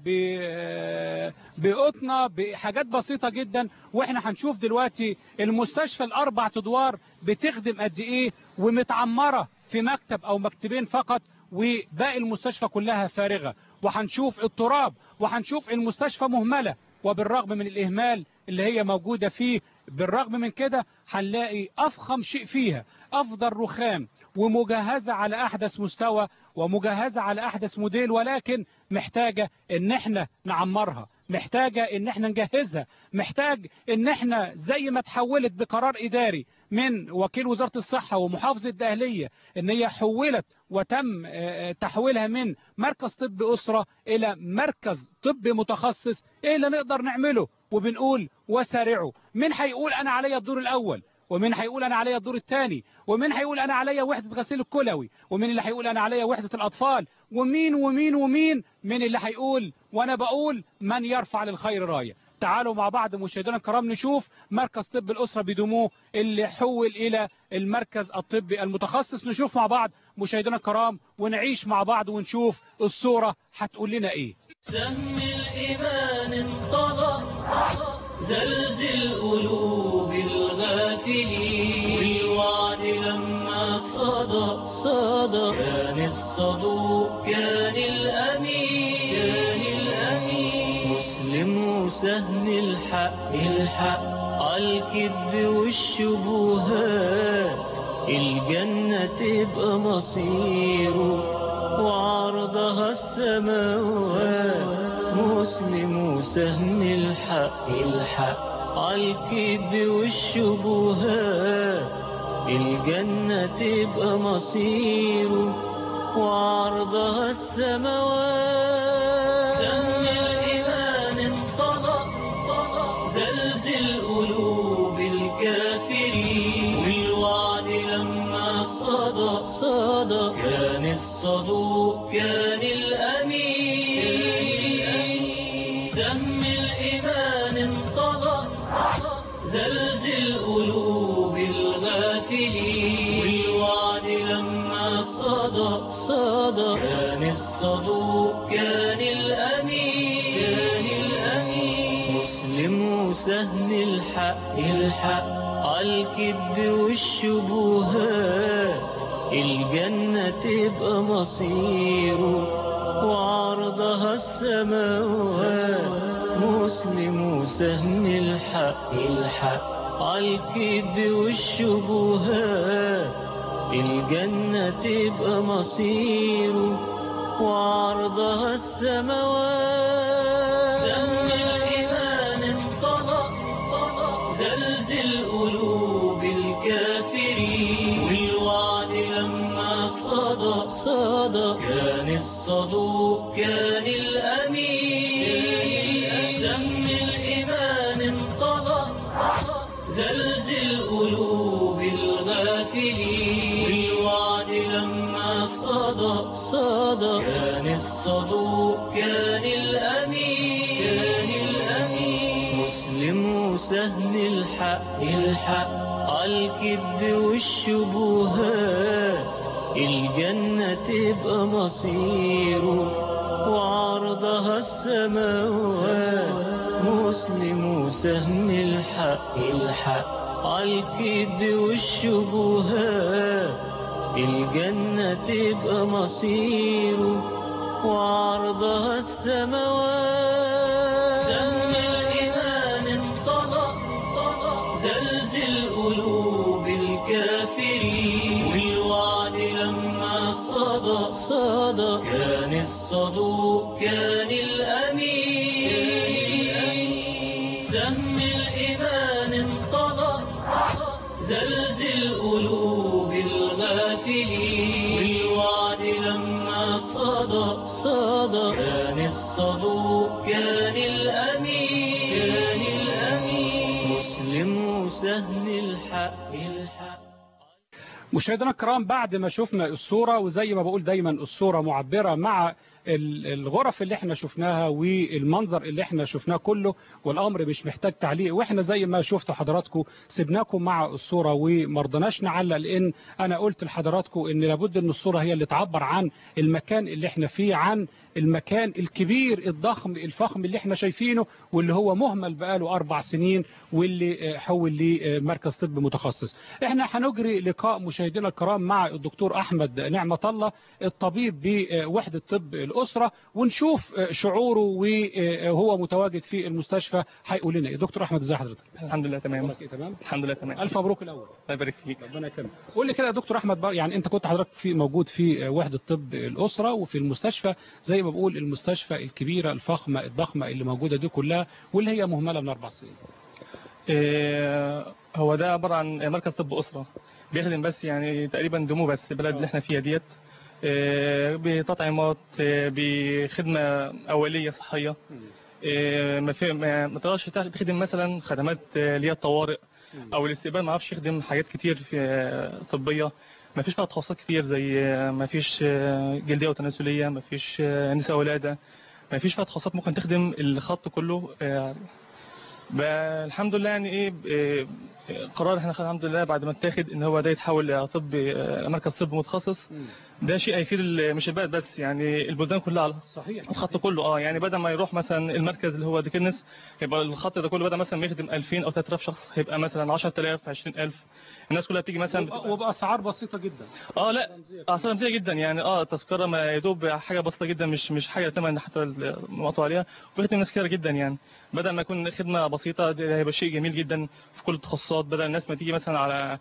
بقطنة بحاجات بسيطة جدا. واحنا هنشوف دلوقتي المستشفى ال4 أدوار بتخدم قد إيه، ومتعمرة في مكتب أو مكتبين فقط، وباقي المستشفى كلها فارغة. وهنشوف التراب، وهنشوف المستشفى مهملة، وبالرغم من الإهمال اللي هي موجودة فيه، بالرغم من كده هنلاقي أفخم شيء فيها أفضل رخام، ومجهزة على أحدث مستوى، ومجهزة على أحدث موديل، ولكن محتاجة إن احنا نعمرها، محتاجة إن احنا نجهزها، محتاج إن احنا زي ما تحولت بقرار إداري من وكيل وزارة الصحة ومحافظة الدهلية إن هي حولت وتم تحويلها من مركز طب أسرة إلى مركز طب متخصص. إيه اللي نقدر نعمله؟ وبنقول وسارعوا. من هيقول أنا عليا الدور الأول، ومين هيقول انا عليا الدور الثاني، ومين هيقول انا عليا وحده غسيل الكلوي، ومين اللي هيقول انا عليا وحده الاطفال، ومين ومين ومين من اللي هيقول. وانا بقول من يرفع للخير رايه. تعالوا مع بعض مشاهدينا الكرام نشوف مركز طب الأسرة بدموع اللي حول إلى المركز الطبي المتخصص. نشوف مع بعض مشاهدينا الكرام ونعيش مع بعض ونشوف الصورة هتقول لنا إيه. سهم الإيمان انطلق زلزل قلوب الغافلين، بالوعد لما صدق كان الصدوق كان الأمين مسلم وسهم الحق عالكذب والشبهات، الجنة تبقى مصيره وعرضها السماوات. مسلم وسهم الحق عالكذب والشبهات، الجنة تبقى مصيره وعرضها السماوات. سهم الإيمان انطلق زلزل قلوب الكافرين، والوعد لما صدق كان الصدوق كان الأمين. سهم الإيمان انطلق زلزل قلوب الغافلين، والوعد لما صدق كان الصدوق كان الأمين مسلم وسهم الحق عالكذب والشبهات، الجنة تبقى مصيره وعرضها السماوات. مسلم وسهم الحق عالكذب والشبهات، الجنة تبقى مصيره وعرضها السماوات. سهم الإيمان انطلق زلزل قلوب الكافرين، والوعد لما صدق كان الصدوق كان الأمين. سهم الإيمان انطلق زلزل قلوب الغافلين، والوعد لما صدق كان الصدوق كان الأمين مسلم وسهم الحق عالكذب والشبهات، الجنة تبقى مصيره وعرضها السماوات. مسلم وسهم الحق عالكذب والشبهات، الجنة تبقى مصيره وعرضها السماوات. سهم الإيمان انطلق زلزل قلوب الكافرين، والوعد لما صدق كان الصدوق كان الأمين. سهم الإيمان انطلق زلزل قلوب الغافلين، والوعد لما صدق كان الصدوق كان الأمين مسلم وسهم الحق مشاهدينا الكرام بعد ما شفنا الصورة، وزي ما بقول دايما الصورة معبرة مع الغرف اللي احنا شفناها والمنظر اللي احنا شفناه كله، والامر مش محتاج تعليق، واحنا زي ما شفتوا حضراتكم سيبناكم مع الصورة ومرضناش نعلق، لان انا قلت لحضراتكم ان لابد ان الصورة هي اللي تعبر عن المكان اللي احنا فيه، عن المكان الكبير الضخم الفخم اللي احنا شايفينه، واللي هو مهمل بقاله 4 سنين واللي حول لمركز طب متخصص. احنا هنجري لقاء مشاهدينا الكرام مع الدكتور احمد نعمة الله الطبيب بوحدة طب الأسرة، ونشوف شعوره وهو متواجد في المستشفى هيقول لنا ايه. دكتور احمد ازي حضرتك؟ الحمد لله تمام. تمام الحمد لله تمام. الف مبروك الاول. الله يبارك فيك. ربنا يكرمك. قول لي كده يا دكتور احمد بقى، يعني انت كنت حضرتك موجود في وحدة طب الأسرة وفي المستشفى زي ما بقول المستشفى الكبيرة الفخمة الضخمة اللي موجودة دي كلها واللي هي مهملة من 4 سنين. هو ده عبارة عن مركز طب أسرة بيخدم بس يعني تقريبا دمو بس البلد اللي احنا فيها ديت، بتطعيمات، بخدمة أولية صحية، ما تقدرش تخدم مثلا خدمات اللي هي الطوارئ او الاستقبال ما عرفش يخدم حاجات كتير في طبيه، ما فيش فيها تخصصات كتير زي ما فيش جلديه وتناسليه، ما فيش نساء ولاده، ما فيش فيها تخصصات ممكن تخدم الخط كله. الحمد لله يعني ايه قرار احنا الحمد لله بعد ما اتاخد ان هو ده يتحول لطب مركز طب متخصص. ده شيء هيفيد مش البلد بس، يعني البلدان كلها على صحيح الخط كله. يعني بدل ما يروح مثلا المركز اللي هو ديكنس يبقى الخط ده كله بدل مثلا ما يخدم 2000 او 3000 شخص هيبقى مثلا 10000 20000. الناس كلها تيجي مثلا وباسعار بسيطه جدا. لا اسعار رمزيه جدا، يعني تذكره ما يدوب حاجه بسيطه جدا، مش حاجه ثمن حتى المقطوع عليها، وبيخدم ناس كتير جدا. يعني بدل ما يكون خدمه بسيطه ده هيبقى شيء جميل جدا في كل التخصصات. بدل الناس ما تيجي مثلا على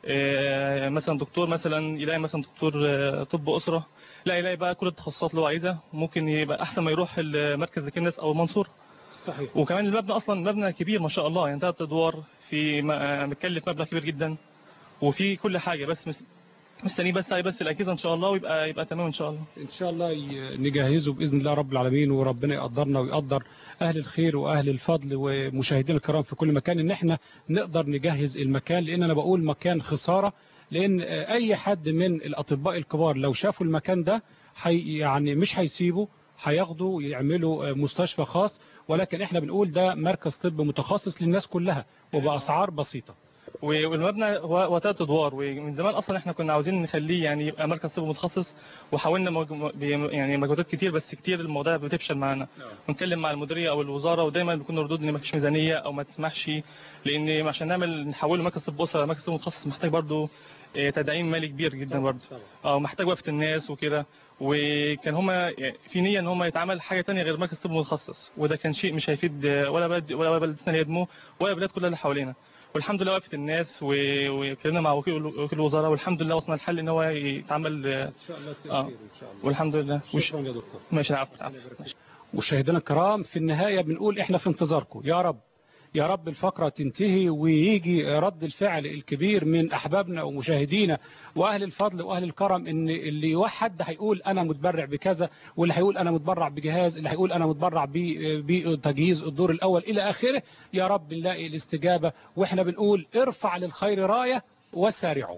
مثلا دكتور مثلا يلاقي مثلا دكتور طب اسره، لا يلاقي بقى كل التخصصات اللي هو عايزها. ممكن يبقى احسن ما يروح المركز ديكنس او المنصور. صحيح. وكمان المبنى اصلا مبنى كبير ما شاء الله، يعني 3 ادوار في مكلف مبلغ كبير جدا، وفي كل حاجه. بس مستني بس الاجهزه ان شاء الله ويبقى تمام ان شاء الله. ان شاء الله نجهزه باذن الله رب العالمين، وربنا يقدرنا ويقدر اهل الخير واهل الفضل ومشاهدينا الكرام في كل مكان ان احنا نقدر نجهز المكان. لان انا بقول مكان خساره، لان اي حد من الاطباء الكبار لو شافوا المكان ده يعني مش هيسيبوا، هياخدوا يعملوا مستشفى خاص. ولكن احنا بنقول ده مركز طب متخصص للناس كلها وباسعار بسيطه. والمبنى هو 3 ادوار، ومن زمان اصلا احنا كنا عاوزين نخليه يعني يبقى مركز طب متخصص، وحاولنا يعني مجهودات كتير، بس كتير الموضوع بتفشل معانا. ونتكلم مع المديريه او الوزاره ودايما بيكون ردود ان ما فيش ميزانيه او ما تسمحش، لان عشان نحوله مركز طب اسره مركز طب متخصص محتاج برضه تدعيم مالي كبير جدا برضه، محتاج وقفه الناس وكده. وكان هما في نيه ان هما يتعمل حاجه ثانيه غير مركز طب متخصص، وده كان شيء مش هيفيد ولا بلدنا اللي يدموه ولا البلاد كلها اللي حوالينا. والحمد لله وقفت الناس وكلمنا مع وكيل الوزاره، والحمد لله وصلنا لحل ان هو يتعمل ان شاء الله تأثير ان شاء الله. والحمد لله. شكرا يا دكتور. ماشي. العفو. مشاهدينا الكرام، في النهايه بنقول احنا في انتظاركم يا رب، يا رب الفقرة تنتهي ويجي رد الفعل الكبير من أحبابنا ومشاهدينا وأهل الفضل وأهل الكرم، إن اللي واحد هيقول أنا متبرع بكذا، واللي هيقول أنا متبرع بجهاز، اللي هيقول أنا متبرع بتجهيز الدور الأول إلى آخره. يا رب نلاقي الاستجابة، وإحنا بنقول ارفع للخير راية وسارعوا.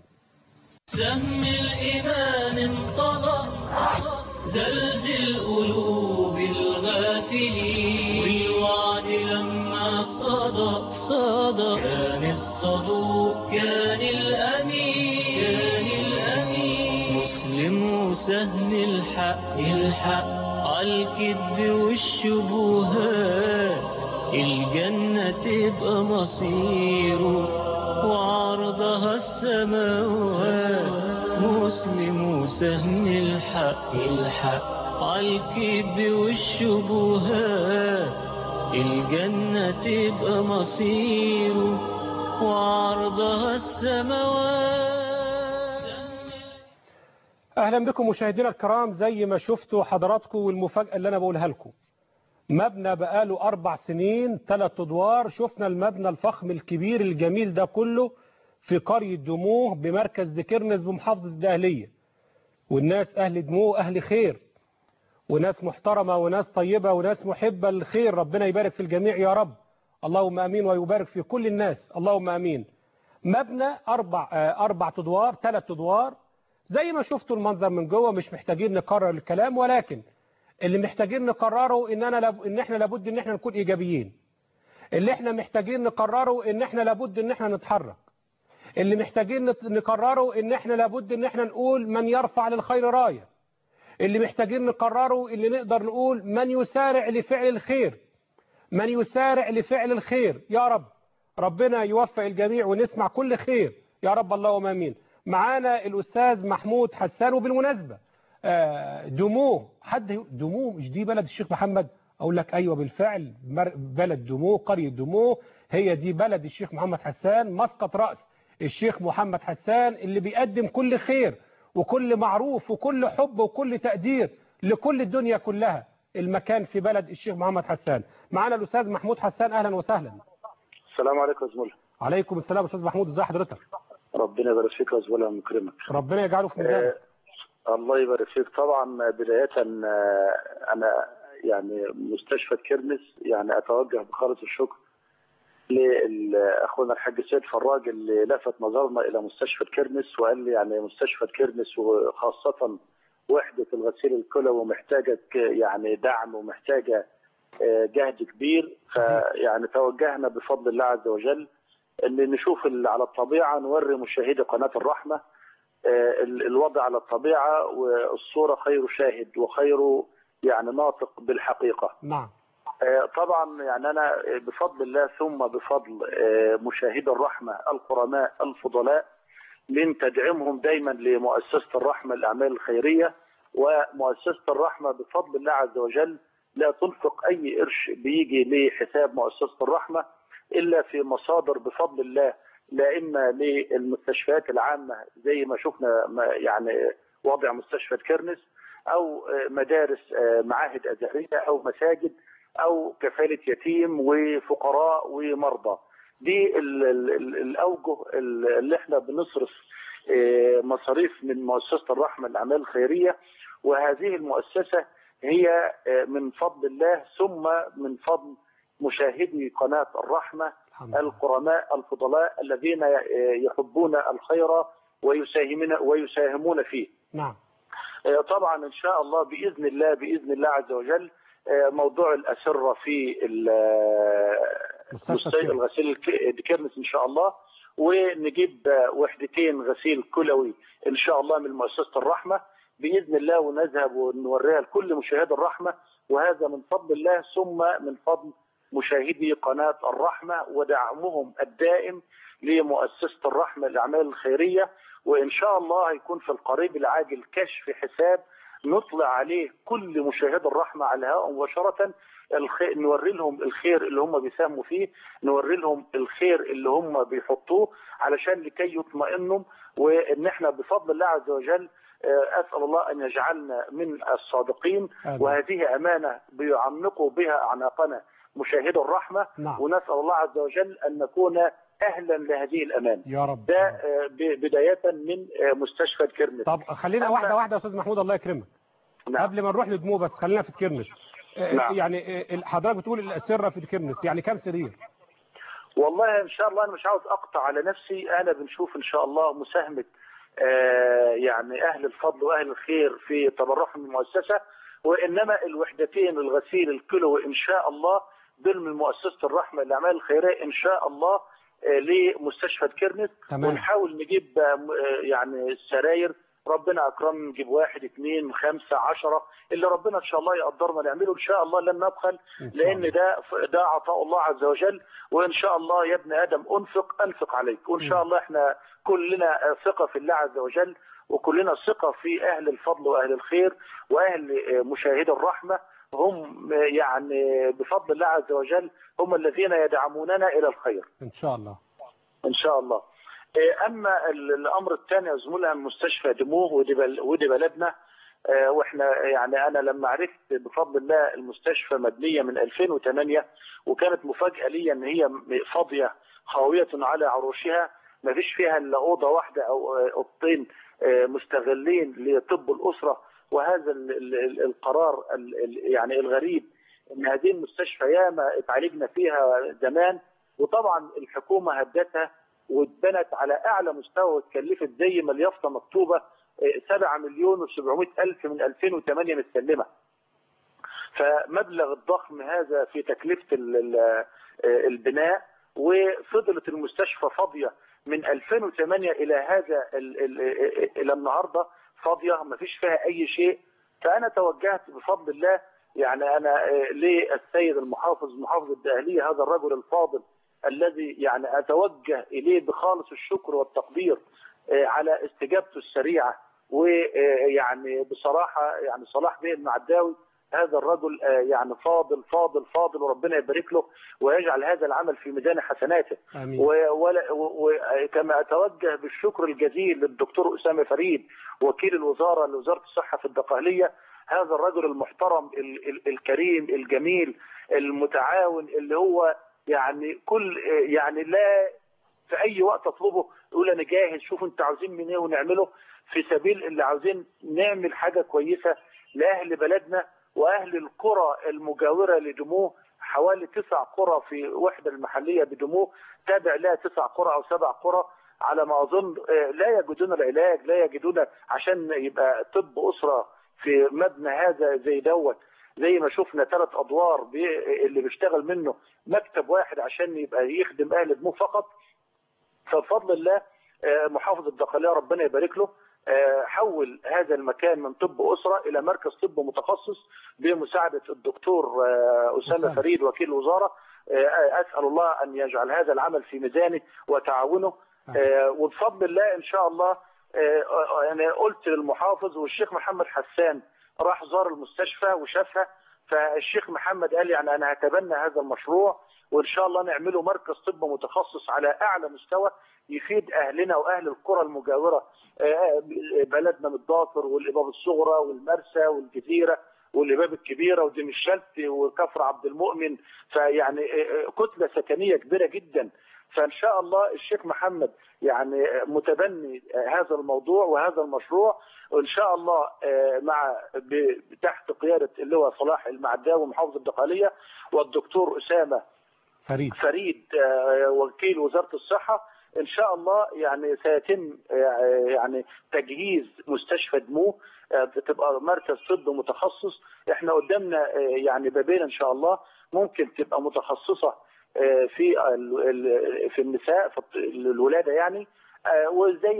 سهم الإيمان انطلق زلزل قلوب الغافلين، بالوعد لما صدى كان الصدوق كان الأمين مسلم وسهم الحق عالكذب والشبهات، الجنة تبقى مصيره وعرضها السماوات. مسلم وسهم الحق عالكذب والشبهات، الجنة تبقى مصيره وعرضها السماوات. أهلا بكم مشاهدينا الكرام. زي ما شفتوا حضراتكم والمفاجأة اللي أنا بقولها لكم، مبنى بقاله 4 سنين 3 أدوار. شفنا المبنى الفخم الكبير الجميل ده كله في قرية دموه بمركز ديكرنس بمحافظة الدقهلية. والناس أهل دموه أهل خير وناس محترمة وناس طيبة وناس محبة للخير. ربنا يبارك في الجميع يا رب، اللهم أمين، ويبارك في كل الناس اللهم أمين. مبنى 4 أدوار 3 أدوار زي ما شفتوا المنظر من جوه. مش محتاجين نكرر الكلام، ولكن اللي محتاجين نقرره ان احنا لابد ان احنا نكون ايجابيين. اللي احنا محتاجين نقرره ان احنا لابد ان احنا نتحرك. اللي محتاجين نقرره ان احنا لابد ان احنا نقول من يرفع للخير راية. اللي محتاجين نقرره اللي نقدر نقول من يسارع لفعل الخير، من يسارع لفعل الخير. يا رب ربنا يوفق الجميع ونسمع كل خير يا رب اللهم امين. معانا الاستاذ محمود حسان. وبالمناسبة دموه، دموه مش دي بلد الشيخ محمد؟ اقول لك ايوه بالفعل بلد دموه، قرية دموه هي دي بلد الشيخ محمد حسان، مسقط رأس الشيخ محمد حسان اللي بيقدم كل خير وكل معروف وكل حب وكل تقدير لكل الدنيا كلها. المكان في بلد الشيخ محمد حسان. معانا الاستاذ محمود حسان. اهلا وسهلا. السلام عليكم يا زميلي. عليكم السلام استاذ محمود، ازي حضرتك؟ ربنا يبارك فيك يا زميلي ويكرمك. ربنا يجعله في ميزانك. الله يبارك فيك. طبعا بداية أنا يعني مستشفى كيرنس يعني أتوجه بخالص الشكر لاخونا الحاج سيد فراج اللي لفت نظرنا الى مستشفى كرنس وقال لي يعني مستشفى كرنس وخاصه وحده الغسيل الكلوي محتاجه يعني دعم ومحتاجه جهد كبير. فيعني توجهنا بفضل الله عز وجل ان نشوف على الطبيعه، نوري مشاهدي قناه الرحمه الوضع على الطبيعه، والصوره خير شاهد وخير يعني ناطق بالحقيقه. نعم. طبعا يعني انا بفضل الله ثم بفضل مشاهدي الرحمه الكرماء الفضلاء من تدعيمهم دايما لمؤسسه الرحمه الاعمال الخيريه. ومؤسسه الرحمه بفضل الله عز وجل لا تنفق اي قرش بيجي لحساب مؤسسه الرحمه الا في مصادر بفضل الله، لا اما للمستشفيات العامه زي ما شفنا يعني وضع مستشفى كرنس، او مدارس معاهد ازهريه، او مساجد، او كفاله يتيم وفقراء ومرضى. دي الاوجه اللي احنا بنصرف مصاريف من مؤسسه الرحمه للاعمال الخيريه. وهذه المؤسسه هي من فضل الله ثم من فضل مشاهدي قناه الرحمه الكرماء الفضلاء الذين يحبون الخير ويساهمون فيه. نعم. طبعا ان شاء الله باذن الله عز وجل موضوع الاسره في الغسيل كرنس ان شاء الله، ونجيب وحدتين غسيل كلوي ان شاء الله من مؤسسه الرحمه باذن الله، ونذهب ونوريها لكل مشاهدي الرحمه. وهذا من فضل الله ثم من فضل مشاهدي قناه الرحمه ودعمهم الدائم لمؤسسه الرحمه للاعمال الخيريه. وان شاء الله هيكون في القريب العاجل كشف حساب نطلع عليه كل مشاهدي الرحمه على الهواء مباشره، نوري لهم الخير اللي هم بيساهموا فيه، نوري لهم الخير اللي هم بيحطوه علشان لكي يطمئنوا. وان احنا بفضل الله عز وجل اسال الله ان يجعلنا من الصادقين. وهذه امانه بيعمقوا بها اعناقنا مشاهدي الرحمه. نعم. ونسال الله عز وجل ان نكون اهلا لهذه الامانه. يا رب. ده بدايه من مستشفى كرنس. طب خلينا واحده واحده يا استاذ محمود الله يكرمك. نعم. قبل ما نروح لدموع بس خلينا في كرنس. نعم. يعني حضرتك بتقول الاسره في كرنس، يعني كم سرير؟ والله ان شاء الله انا مش عاوز اقطع على نفسي، انا بنشوف ان شاء الله مساهمه يعني اهل الفضل واهل الخير في تبرعهم من المؤسسه. وانما الوحدتين الغسيل الكلوي ان شاء الله دول من مؤسسه الرحمه للاعمال الخيريه ان شاء الله لمستشفى كرنس. ونحاول نجيب يعني السراير، ربنا اكرمنا نجيب 1 2 5 10 اللي ربنا ان شاء الله يقدرنا نعمله ان شاء الله، لن نبخل، لان ده عطاء الله عز وجل. وان شاء الله يا ابن ادم انفق عليك. وان شاء الله احنا كلنا ثقه في الله عز وجل، وكلنا ثقه في اهل الفضل واهل الخير واهل مشاهدي الرحمه. هم يعني بفضل الله عز وجل هم الذين يدعموننا الى الخير ان شاء الله. ان شاء الله. اما الامر الثاني يا زميلي مستشفى دموع ودي بلدنا. واحنا يعني انا لما عرفت بفضل الله المستشفى مبنيه من 2008 وكانت مفاجاه لي ان هي فاضيه خاويه على عروشها، ما فيش فيها الا اوضه واحده او اوضتين مستغلين لطب الاسره. وهذا القرار يعني الغريب ان هذه المستشفى ياما اتعالجنا فيها زمان، وطبعا الحكومه هدتها واتبنت على اعلى مستوى واتكلفت زي ما اليافطه مكتوبه 7,700,000 من 2008 متسلمه. فمبلغ الضخم هذا في تكلفه البناء، وفضلت المستشفى فاضيه من 2008 الى هذا الى النهارده فاضيه ما فيش فيها اي شيء. فانا توجهت بفضل الله يعني انا للسيد المحافظ محافظ الدقهليه هذا الرجل الفاضل الذي يعني اتوجه اليه بخالص الشكر والتقدير على استجابته السريعه. ويعني بصراحه يعني صلاح بيه المعداوي هذا الرجل يعني فاضل فاضل فاضل، وربنا يبارك له ويجعل هذا العمل في ميزان حسناته. وكما اتوجه بالشكر الجزيل للدكتور اسامه فريد وكيل الوزاره لوزاره الصحه في الدقهليه، هذا الرجل المحترم الكريم الجميل المتعاون اللي هو يعني كل يعني لا في اي وقت اطلبه يقول انا جاهز، شوفوا انتوا عاوزين من ايه ونعمله في سبيل اللي عاوزين نعمل حاجه كويسه لاهل بلدنا واهل القرى المجاوره لدموع حوالي 9 قرى في وحدة المحلية بدموع، تابع لها 9 قرى أو 7 قرى على ما أظن، لا يجدون العلاج، لا يجدون عشان يبقى طب أسرة في مبنى هذا زي دوت، زي ما شفنا 3 أدوار اللي بيشتغل منه مكتب واحد عشان يبقى يخدم أهل دموع فقط. فبفضل الله محافظ الدقهلية ربنا يبارك له حول هذا المكان من طب أسرة إلى مركز طب متخصص بمساعدة الدكتور أسامة فريد وكيل الوزارة. أسأل الله أن يجعل هذا العمل في ميزانه وتعاونه، وبفضل الله إن شاء الله. أنا قلت للمحافظ والشيخ محمد حسان راح زار المستشفى وشافها، فالشيخ محمد قال يعني أنا هتبنى هذا المشروع، وإن شاء الله نعمله مركز طب متخصص على أعلى مستوى يفيد أهلنا وأهل القرى المجاورة، بلدنا من الضافر والإباب الصغرى والمرسى والجزيرة والإباب الكبيرة ودم الشلت وكفر عبد المؤمن، فيعني كتلة سكنية كبيرة جدا. فإن شاء الله الشيخ محمد يعني متبني هذا الموضوع وهذا المشروع، وإن شاء الله مع تحت قيادة اللواء صلاح المعداوي محافظ الدقهلية والدكتور أسامة فريد وكيل وزارة الصحة، إن شاء الله يعني سيتم يعني تجهيز مستشفى دموع تبقى مركز طب متخصص. احنا قدامنا يعني بابين إن شاء الله، ممكن تبقى متخصصة في النساء في الولادة يعني، وزي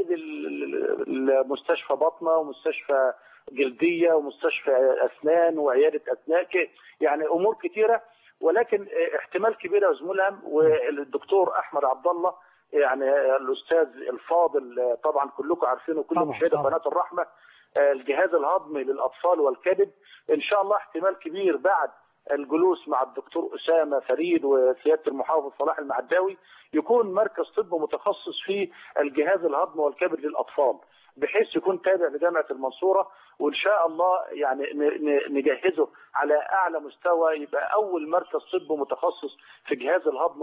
المستشفى بطنة ومستشفى جلدية ومستشفى أسنان وعيادة أسنان، يعني أمور كثيرة. ولكن احتمال كبير يا زميلهم، والدكتور أحمد عبد الله يعني الأستاذ الفاضل طبعا كلكم عارفينه، كل مشاهدة قناة الرحمة، الجهاز الهضمي للأطفال والكبد، إن شاء الله احتمال كبير بعد الجلوس مع الدكتور أسامة فريد وسيادة المحافظ صلاح المعداوي يكون مركز طب متخصص في الجهاز الهضمي والكبد للأطفال، بحيث يكون تابع لجامعة المنصورة، وإن شاء الله يعني نجهزه على أعلى مستوى، يبقى أول مركز طب متخصص في جهاز الهضم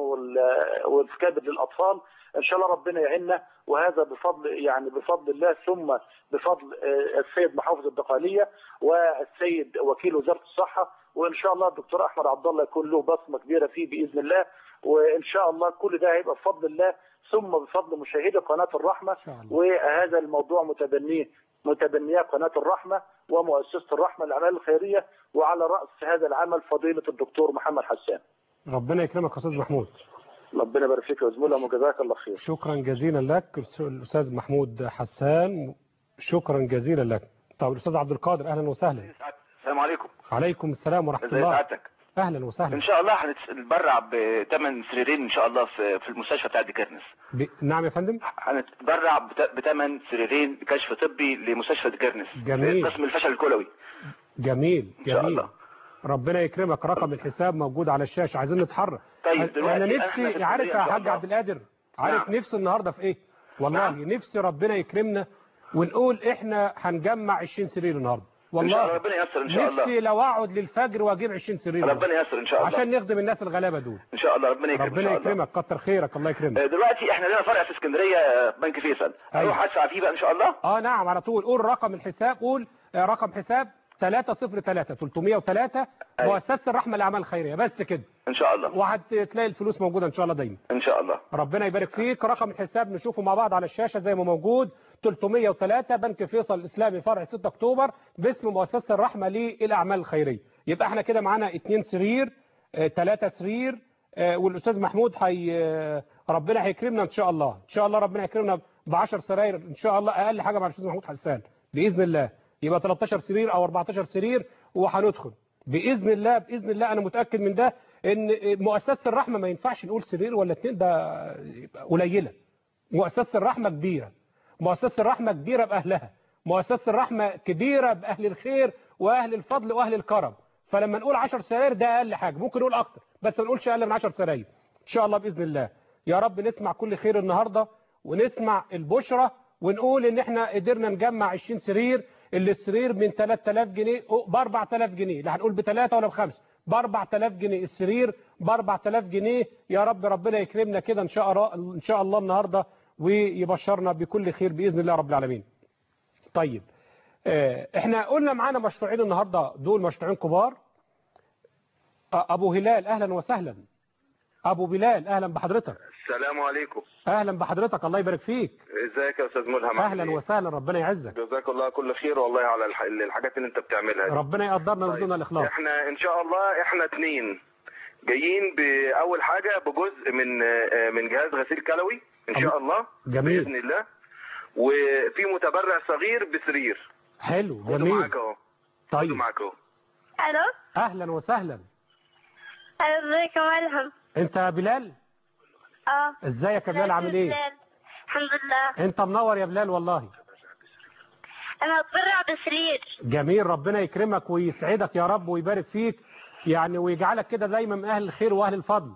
والكبد للأطفال. إن شاء الله ربنا يعيننا، وهذا بفضل الله، ثم بفضل السيد محافظ الدقهلية والسيد وكيل وزارة الصحة، وإن شاء الله الدكتور أحمد عبد الله يكون له بصمة كبيرة فيه بإذن الله. وإن شاء الله كل ده هيبقى بفضل الله ثم بفضل مشاهدي قناة الرحمة، وهذا الموضوع متبنية قناة الرحمة ومؤسسة الرحمة للأعمال الخيرية، وعلى رأس هذا العمل فضيلة الدكتور محمد حسان. ربنا يكرمك يا أستاذ محمود. ربنا يبارك فيك يا زميلي وجزاك الله خير. شكرا جزيلا لك الأستاذ محمود حسان، شكرا جزيلا لك. طب الأستاذ عبد القادر أهلا وسهلا. السلام عليكم. عليكم السلام ورحمة الله. ازي سعادتك؟ اهلا وسهلا. ان شاء الله هنتبرع ب8 سريرين ان شاء الله في المستشفى بتاع ديكرنس. نعم يا فندم. هنتبرع ب8 سريرين كشف طبي لمستشفى ديكرنس. جميل. قسم الفشل الكلوي. جميل ان شاء الله. ربنا يكرمك، رقم الحساب موجود على الشاشه، عايزين نتحرك. طيب دلوقتي انا نفسي عارف يا حاج عبد القادر، عارف نعم. نفسي النهارده في ايه؟ والله نفسي ربنا يكرمنا ونقول احنا هنجمع 20 سرير النهارده، والله إن شاء الله ربنا ييسر ان شاء الله. نفسي لو اقعد للفجر واجيب 20 سرير، ربنا ييسر ان شاء الله، عشان نخدم الناس الغلابه دول ان شاء الله. ربنا يكرمك، ربنا يكرمك، كتر خيرك، الله يكرمك. دلوقتي احنا لنا فرع في اسكندريه بنك فيصل، اروح ادفع فيه بقى ان شاء الله. نعم على طول، قول رقم الحساب، قول رقم حساب 303 مؤسسة الرحمة للأعمال الخيرية، بس كده ان شاء الله، وهتلاقي الفلوس موجودة ان شاء الله دايما ان شاء الله. ربنا يبارك فيك. رقم الحساب نشوفه مع بعض على الشاشة زي ما موجود، 303 بنك فيصل الإسلامي فرع 6 أكتوبر باسم مؤسسة الرحمة للأعمال الخيرية. يبقى احنا كده معانا 2 سرير 3 سرير، والأستاذ محمود ربنا هيكرمنا ان شاء الله، ان شاء الله ربنا يكرمنا ب10 سراير ان شاء الله، اقل حاجة مع الأستاذ محمود حسان بإذن الله، يبقى 13 سرير او 14 سرير وهندخل باذن الله. باذن الله انا متاكد من ده، ان مؤسسه الرحمه ما ينفعش نقول سرير ولا 2، ده قليله. مؤسسه الرحمه كبيره، مؤسسه الرحمه كبيره باهلها، مؤسسه الرحمه كبيره باهل الخير واهل الفضل واهل الكرم. فلما نقول 10 سراير ده اقل حاجه، ممكن نقول اكتر بس ما نقولش اقل من 10 سراير ان شاء الله باذن الله. يا رب نسمع كل خير النهارده ونسمع البشرى ونقول ان احنا قدرنا نجمع 20 سرير، اللي السرير من 3000 جنيه ب 4000 جنيه، لا هنقول ب3 ولا ب5، ب 4000 جنيه السرير، ب 4000 جنيه. يا رب ربنا يكرمنا كده ان شاء الله النهارده ويبشرنا بكل خير باذن الله رب العالمين. طيب احنا قلنا معانا مشروعين النهارده، دول مشروعين كبار. ابو هلال اهلا وسهلا. ابو بلال اهلا بحضرتك. السلام عليكم. اهلا بحضرتك الله يبارك فيك. ازيك يا استاذ ملهم؟ اهلا وسهلا ربنا يعزك. جزاك الله كل خير والله على الحاجات اللي انت بتعملها دي. ربنا يقدرنا ويرزقنا الاخلاص. احنا ان شاء الله احنا 2 جايين باول حاجه بجزء من جهاز غسيل كلوي ان شاء الله. جميل باذن الله. وفي متبرع صغير بسرير. حلو جميل. معاك اهو. طيب معاك اهو. الو اهلا وسهلا. ازيك يا ملهم؟ انت بلال؟ ازيك يا بلال عامل ايه؟ بلال. الحمد لله. انت منور يا بلال والله. انا اتبرع بسرير. جميل ربنا يكرمك ويسعدك يا رب ويبارك فيك يعني ويجعلك كده دايما من اهل الخير واهل الفضل.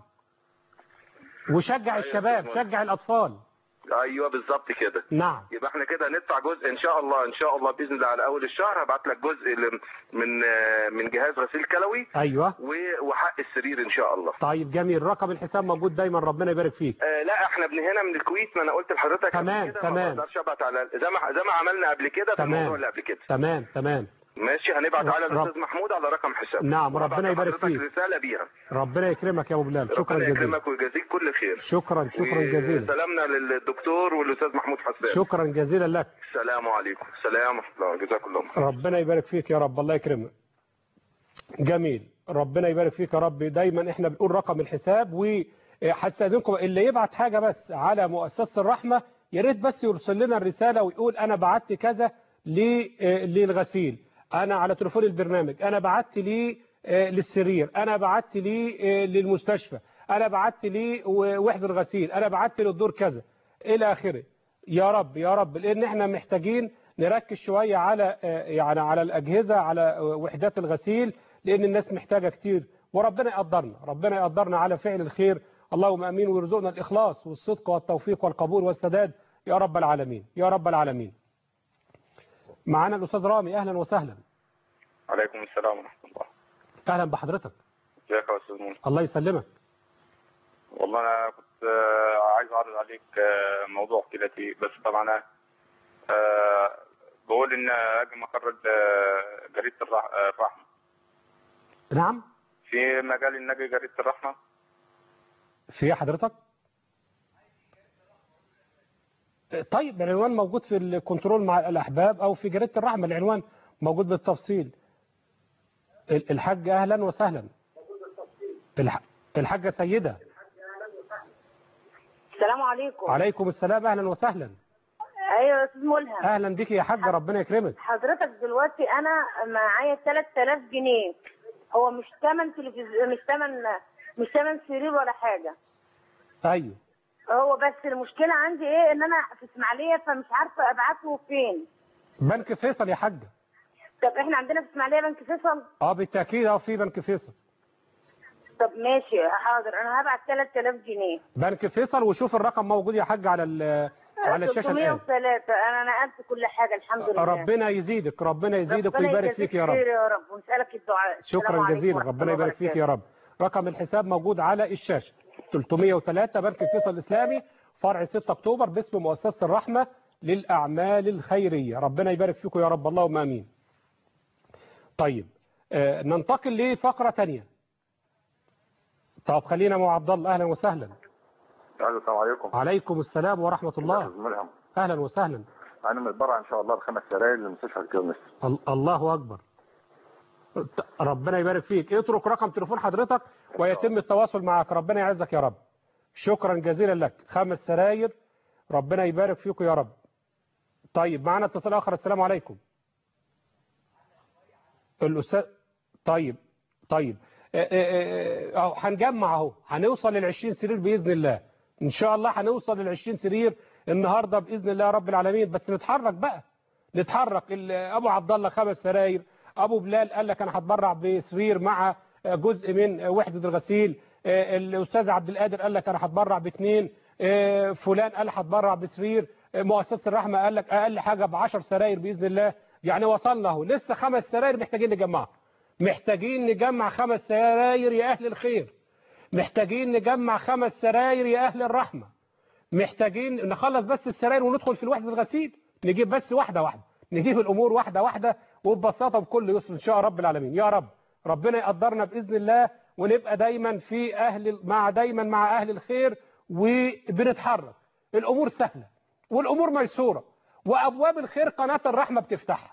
وشجع الشباب شجع الاطفال. ايوه بالظبط كده. نعم. يبقى احنا كده هندفع جزء ان شاء الله باذن الله على اول الشهر هبعت لك جزء من جهاز غسيل كلوي. ايوه. وحق السرير ان شاء الله. طيب جميل رقم الحساب موجود دايما ربنا يبارك فيك. لا احنا هنا من الكويت ما انا قلت لحضرتك تمام كده تمام. ما اقدرش ابعت على زي ما عملنا قبل كده في الموضوع اللي قبل كده. تمام. ماشي هنبعت على الاستاذ محمود على رقم حساب. نعم ربنا يبارك فيك. رساله بيها. ربنا يكرمك يا ابو بلال شكرا جزيلا. ربنا يكرمك ويجازيك كل خير. شكرا جزيلا. سلامنا للدكتور والاستاذ محمود حسان. شكرا جزيلا لك. السلام عليكم. السلام ورحمه الله جزاكم الله خير. ربنا يبارك فيك يا رب الله يكرمك. جميل ربنا يبارك فيك يا رب. دايما احنا بنقول رقم الحساب وهستاذنكم اللي يبعت حاجه بس على مؤسسه الرحمه يا ريت بس يرسل لنا الرساله ويقول انا بعت كذا للغسيل، انا على تليفون البرنامج، انا بعت لي للسرير، انا بعت لي للمستشفى، انا بعت لي وحده الغسيل، انا بعت للدور كذا الى اخره. يا رب يا رب لان احنا محتاجين نركز شويه على يعني على الاجهزه على وحدات الغسيل لان الناس محتاجه كتير وربنا يقدرنا على فعل الخير. اللهم امين ويرزقنا الاخلاص والصدق والتوفيق والقبول والسداد يا رب العالمين يا رب العالمين. معانا الاستاذ رامي اهلا وسهلا. عليكم السلام ورحمه الله. اهلا بحضرتك. ازيك يا استاذ مولى؟ الله يسلمك. والله انا كنت عايز اعرض عليك موضوع كده بس طبعا بقول ان اجي مخرج جريده الرحمه. نعم. في مجال ان اجي جريده الرحمه. في حضرتك؟ طيب العنوان موجود في الكنترول مع الأحباب أو في جريدة الرحمة العنوان موجود بالتفصيل. الحاج أهلا وسهلا. الحاجة سيدة. السلام عليكم. عليكم السلام أهلا وسهلا. ايوه يا استاذ ملهم. أهلا بك يا حاجة ربنا يكرمك. حضرتك دلوقتي أنا معايا 3000 جنيه هو مش ثمن تلفزيون مش ثمن سرير ولا حاجة. أيوه. هو بس المشكلة عندي ايه ان انا في اسماعيلية فمش عارفة ابعته فين. بنك فيصل يا حاجة. طب احنا عندنا في اسماعيلية بنك فيصل؟ بالتأكيد في بنك فيصل. طب ماشي حاضر انا هبعت 3000 جنيه. بنك فيصل وشوف الرقم موجود يا حاج على الشاشة الآن. 303 انا نقلت كل حاجة الحمد لله. ربنا يزيدك ويبارك فيك يا رب. يا رب ونسألك الدعاء. شكرا جزيلا ربنا يبارك فيك يا رب. رقم الحساب موجود على الشاشة 303 بنك فيصل الإسلامي فرع 6 أكتوبر باسم مؤسسة الرحمة للأعمال الخيرية. ربنا يبارك فيكم يا رب اللهم آمين. طيب ننتقل لفقرة تانية. طب خلينا مع عبد الله أهلا وسهلا. السلام عليكم. عليكم السلام ورحمة الله. أهلا وسهلا. أنا متبرع إن شاء الله ب5 سراير لمستشفى الكرنس. الله أكبر. ربنا يبارك فيك. اترك رقم تليفون حضرتك ويتم التواصل معك. ربنا يعزك يا رب. شكرا جزيلا لك. 5 سراير ربنا يبارك فيكم يا رب. طيب معنا اتصال آخر. السلام عليكم. الأستاذ طيب هنجمع اهو هنوصل لل20 سرير بإذن الله. إن شاء الله هنوصل لل20 سرير النهاردة بإذن الله رب العالمين. بس نتحرك بقى نتحرك. أبو عبد الله 5 سراير. أبو بلال قال لك أنا هتبرع بسرير مع جزء من وحدة الغسيل. الأستاذ عبد القادر قال لك أنا هتبرع ب2. فلان قال هتبرع بسرير. مؤسسة الرحمة قال لك أقل حاجة ب10 سراير بإذن الله. يعني وصلنا اهو لسه 5 سراير محتاجين نجمعها. محتاجين نجمع 5 سراير يا أهل الخير. محتاجين نجمع 5 سراير يا أهل الرحمة. محتاجين نخلص بس السراير وندخل في الوحدة الغسيل. نجيب بس واحدة نجيب الأمور واحدة وببساطة وبكل يسر إن شاء رب العالمين. يا رب ربنا يقدرنا بإذن الله ونبقى دايما في دايما مع أهل الخير وبنتحرك. الأمور سهلة والأمور ميسورة، وأبواب الخير قناة الرحمة بتفتحها.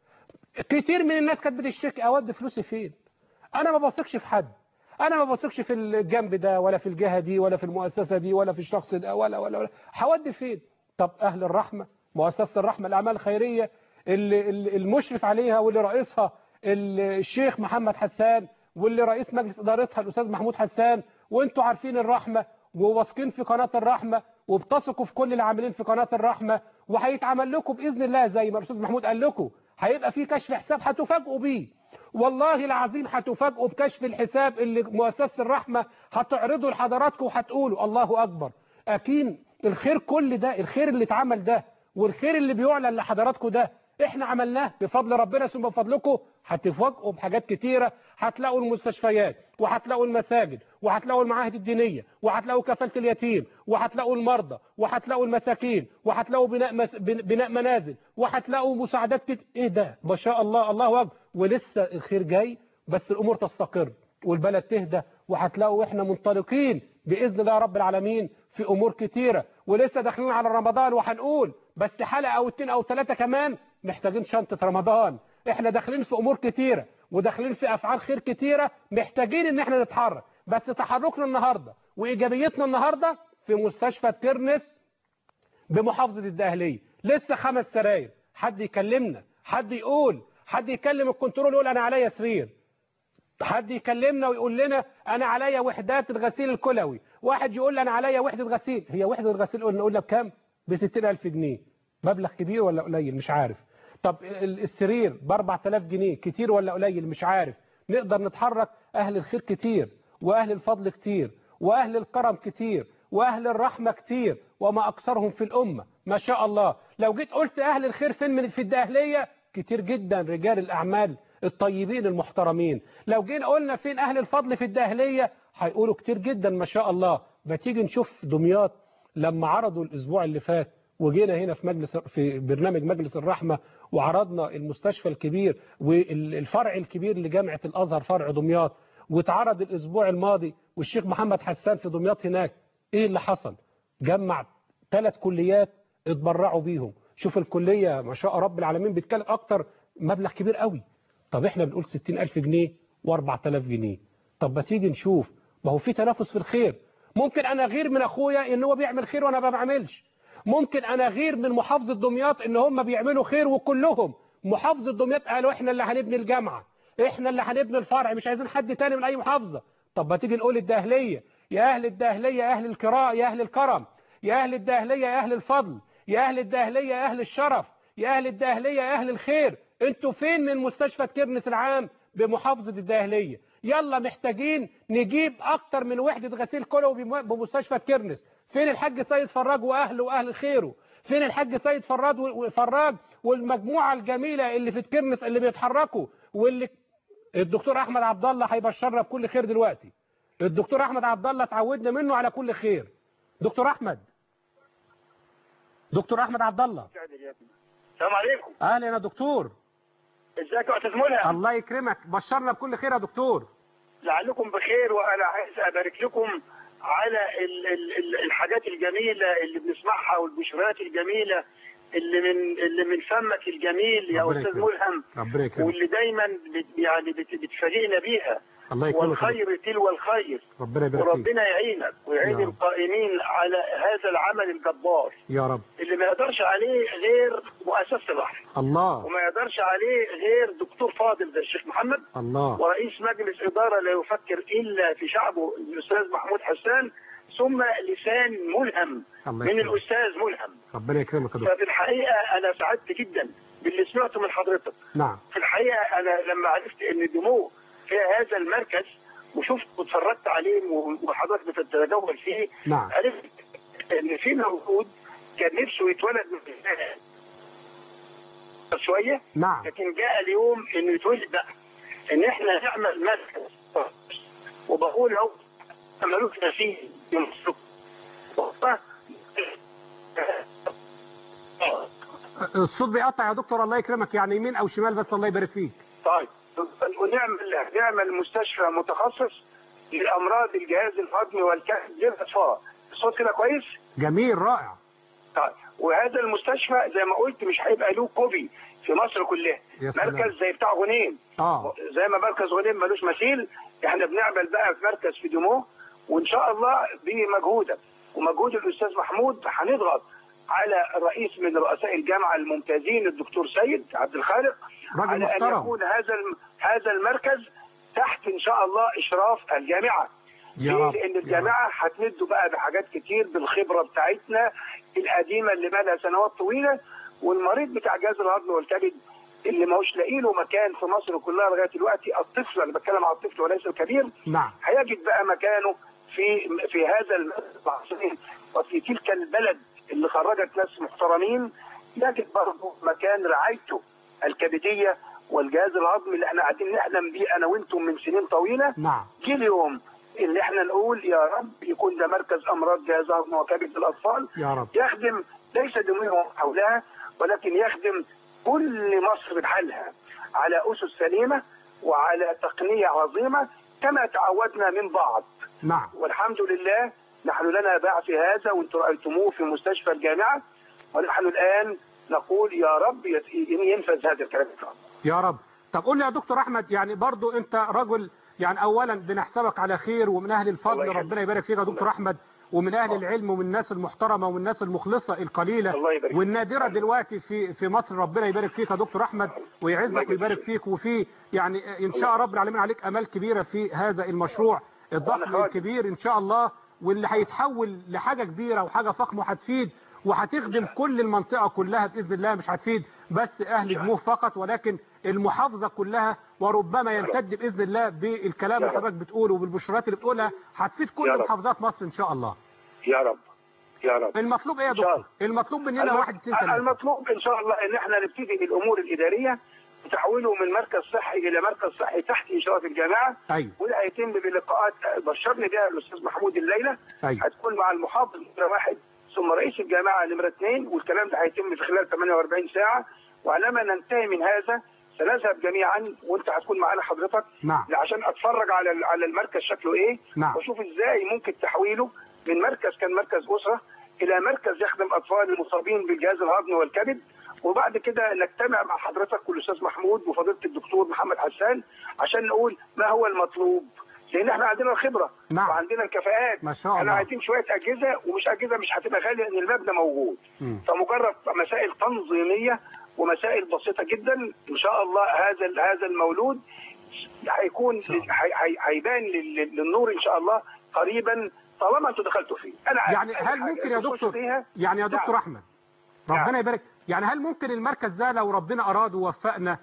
كتير من الناس كانت بتشتكي أودي فلوسي فين؟ أنا ما بثقش في حد، أنا ما بثقش في الجنب ده ولا في الجهة دي ولا في المؤسسة دي ولا في الشخص ده ولا هودي فين؟ طب أهل الرحمة، مؤسسة الرحمة الأعمال الخيرية اللي المشرف عليها واللي رئيسها الشيخ محمد حسان، واللي رئيس مجلس إدارتها الأستاذ محمود حسان، وانتوا عارفين الرحمة وواثقين في قناة الرحمة وبتثقوا في كل العاملين في قناة الرحمة، وهيتعمل لكم بإذن الله زي ما الأستاذ محمود قال لكم، هيبقى في كشف حساب هتفاجئوا بيه، والله العظيم هتفاجئوا بكشف الحساب اللي مؤسسة الرحمة هتعرضه لحضراتكم وهتقولوا الله أكبر. أكيد الخير كل ده، الخير اللي اتعمل ده والخير اللي بيعلن لحضراتكم ده احنا عملناه بفضل ربنا ثم بفضلكم. هتفاجئوا بحاجات كتيرة، هتلاقوا المستشفيات وهتلاقوا المساجد وهتلاقوا المعاهد الدينية وهتلاقوا كفالة اليتيم وهتلاقوا المرضى وهتلاقوا المساكين وهتلاقوا بناء منازل وهتلاقوا مساعدات ايه ده ما شاء الله، الله اكبر. ولسه الخير جاي، بس الامور تستقر والبلد تهدى، وهتلاقوا احنا منطلقين باذن الله رب العالمين في امور كتيرة. ولسه داخلين على رمضان وهنقول بس حلقة او 2 أو 3 كمان محتاجين شنطة رمضان. احنا داخلين في امور كتيرة وداخلين في افعال خير كتيرة، محتاجين ان احنا نتحرك. بس تحركنا النهاردة وايجابيتنا النهاردة في مستشفى ترنس بمحافظة الدقهلية لسه 5 سراير. حد يكلمنا، حد يقول، حد يكلم الكنترول يقول انا عليا سرير، حد يكلمنا ويقول لنا انا عليا وحدات الغسيل الكلوي، واحد يقول لي انا عليا وحدة غسيل. هي وحدة الغسيل نقول لك كام؟ ب60,000 جنيه. مبلغ كبير ولا قليل؟ مش عارف. طب السرير ب4000 جنيه، كتير ولا قليل؟ مش عارف. نقدر نتحرك. أهل الخير كتير، وأهل الفضل كتير، وأهل الكرم كتير، وأهل الرحمة كتير، وما أكثرهم في الأمة ما شاء الله. لو جيت قلت أهل الخير فين من في الدقهلية، كتير جدا رجال الأعمال الطيبين المحترمين. لو جينا قلنا فين أهل الفضل في الدقهلية هيقولوا كتير جدا ما شاء الله. بتيجي نشوف دمياط لما عرضوا الأسبوع اللي فات وجينا هنا في برنامج مجلس الرحمة وعرضنا المستشفى الكبير والفرع الكبير لجامعة الأزهر فرع دمياط، واتعرض الأسبوع الماضي والشيخ محمد حسان في دمياط هناك. إيه اللي حصل؟ جمع 3 كليات اتبرعوا بيهم. شوف الكلية ما شاء رب العالمين بيتكلم أكتر، مبلغ كبير قوي. طب إحنا بنقول 60,000 جنيه و4000 جنيه. طب ما تيجي نشوف، ما هو في تنافس في الخير. ممكن أنا غير من أخويا إن هو بيعمل خير وأنا ما بعملش. ممكن أنا غير من محافظة دمياط إن هم بيعملوا خير وكلهم. محافظة دمياط قالوا إحنا اللي هنبني الجامعة، إحنا اللي هنبني الفرع، مش عايزين حد تاني من أي محافظة. طب ما تيجي نقول الدقهلية، يا أهل الدقهلية يا أهل الكراء يا أهل الكرم، يا أهل الدقهلية يا أهل الفضل، يا أهل الدقهلية يا أهل الشرف، يا أهل الدقهلية يا أهل الخير. أنتوا فين من مستشفى ترنس العام بمحافظة الدقهلية؟ يلا محتاجين نجيب أكتر من وحدة غسيل كلوي بمستشفى ترنس. فين الحاج سيد فراج وأهله وأهل خيره؟ فين الحاج سيد فراج والمجموعة الجميلة اللي في ترنس اللي بيتحركوا، واللي الدكتور أحمد عبد الله هيبشرنا بكل خير دلوقتي. الدكتور أحمد عبد الله تعودنا منه على كل خير. دكتور أحمد عبد الله، السلام عليكم. أهلا يا دكتور. ازيك يا استاذ ملهم؟ الله يكرمك، بشرنا بكل خير يا دكتور. لعلكم بخير، وانا عايز ابارك لكم على الحاجات الجميله اللي بنسمعها والبشرات الجميله اللي من فمك الجميل يا استاذ ملهم، واللي دايما بتفاجئنا بيها. والخير تلو الخير. وربنا يعينك ويعين القائمين على هذا العمل الجبار يا رب، اللي ما يقدرش عليه غير مؤسسة الرحمة الله، وما يقدرش عليه غير دكتور فاضل زي الشيخ محمد الله، ورئيس مجلس إدارة لا يفكر إلا في شعبه الأستاذ محمود حسان، ثم لسان ملهم من الأستاذ ملهم. ربنا يكرمك يا دكتور. ففي الحقيقة أنا سعدت جدا باللي سمعته من حضرتك. نعم. في الحقيقة أنا لما عرفت إن دموع في هذا المركز وشفت واتفرجت عليه وحضرتك بتتجول فيه، نعم، عرفت ان في مولود كان نفسه يتولد من شويه، نعم، لكن جاء اليوم انه يتولد بقى، ان احنا نعمل مركز. وبقول اهو ملوك نسيج يمسك الصوت بيقطع يا دكتور. الله يكرمك، يعني يمين او شمال بس، الله يبارك فيك. طيب، ونعمل مستشفى متخصص لامراض الجهاز الهضمي والكبد للاطفال. الصوت كده كويس؟ جميل رائع. طيب وهذا المستشفى زي ما قلت مش هيبقى له كوبي في مصر كلها، مركز زي بتاع غنيم. زي ما مركز غنيم ملوش مثيل، احنا بنعمل بقى في مركز في دموع، وان شاء الله بمجهودك ومجهود الاستاذ محمود هنضغط على رئيس من رؤساء الجامعه الممتازين الدكتور سيد عبد الخالق على ان يكون هذا المركز تحت ان شاء الله اشراف الجامعه. لان الجامعه هتمده بقى بحاجات كتير بالخبره بتاعتنا القديمه اللي بقى لها سنوات طويله، والمريض بتاع جهاز الهضم والكبد اللي ماهوش لاقي له مكان في مصر كلها لغايه دلوقتي، الطفل انا بتكلم على الطفل وليس الكبير، هيجد بقى مكانه في هذا المحصول وفي تلك البلد اللي خرجت ناس محترمين، يجد برضه مكان رعايته الكبديه والجهاز الهضمي اللي احنا قاعدين نحلم بيه انا وانتم من سنين طويله. جه اليوم اللي احنا نقول يا رب يكون ده مركز امراض جهاز هضم وكبد للاطفال، يا رب يخدم ليس دموع حولها ولكن يخدم كل مصر بحالها على اسس سليمه وعلى تقنيه عظيمه كما تعودنا من بعض. والحمد لله نحن لنا باع في هذا، وانتم رايتموه في مستشفى الجامعه، ونحن الان نقول يا رب ينفذ هذا الكلام يا رب. طب قول لي يا دكتور احمد، يعني برضو انت رجل يعني اولا بنحسبك على خير ومن اهل الفضل، ربنا يبارك فيك يا دكتور احمد، ومن اهل العلم ومن الناس المحترمه ومن الناس المخلصه القليله والنادره دلوقتي في مصر. ربنا يبارك فيك يا دكتور احمد ويعزك ويبارك فيك، وفي يعني ان شاء رب العالمين عليك امال كبيره في هذا المشروع الضخم الكبير ان شاء الله، واللي هيتحول لحاجه كبيره وحاجه فخمه وهتفيد وهتخدم كل المنطقه كلها باذن الله، مش هتفيد بس اهل دموع فقط ولكن المحافظه كلها، وربما يمتد باذن الله بالكلام اللي حضرتك بتقوله وبالبشرات اللي بتقولها هتفيد كل محافظات مصر ان شاء الله. يا رب يا رب. المطلوب ايه يا دكتور؟ المطلوب مننا 1 2 3. المطلوب ان شاء الله ان احنا نبتدي الامور الاداريه وتحويله من مركز صحي الى مركز صحي تحت اشراف الجامعه. وده هيتم بلقاءات بشرني بها الاستاذ محمود الليله. هتكون مع المحافظ نمره 1 ثم رئيس الجامعه نمره 2، والكلام ده هيتم في خلال 48 ساعه، وعلما ننتهي من هذا سنذهب جميعا وانت هتكون معانا حضرتك عشان اتفرج على المركز شكله ايه، واشوف ازاي ممكن تحويله من مركز كان مركز اسره الى مركز يخدم اطفال المصابين بالجهاز الهضمي والكبد. وبعد كده نجتمع مع حضرتك والاستاذ محمود وفضيله الدكتور محمد حسان عشان نقول ما هو المطلوب، لان احنا عندنا الخبره وعندنا الكفاءات. ما شاء الله. احنا عايزين شويه اجهزه، ومش اجهزه مش هتبقى غاليه لان المبنى موجود، فمجرد مسائل تنظيميه ومسائل بسيطه جدا. ان شاء الله هذا المولود هيكون هيبان للنور ان شاء الله قريبا طالما انتوا دخلتوا فيه. انا يعني هل ممكن يا دكتور يعني يا دكتور احمد ربنا يبارك، يعني هل ممكن المركز ده لو ربنا اراد ووفقنا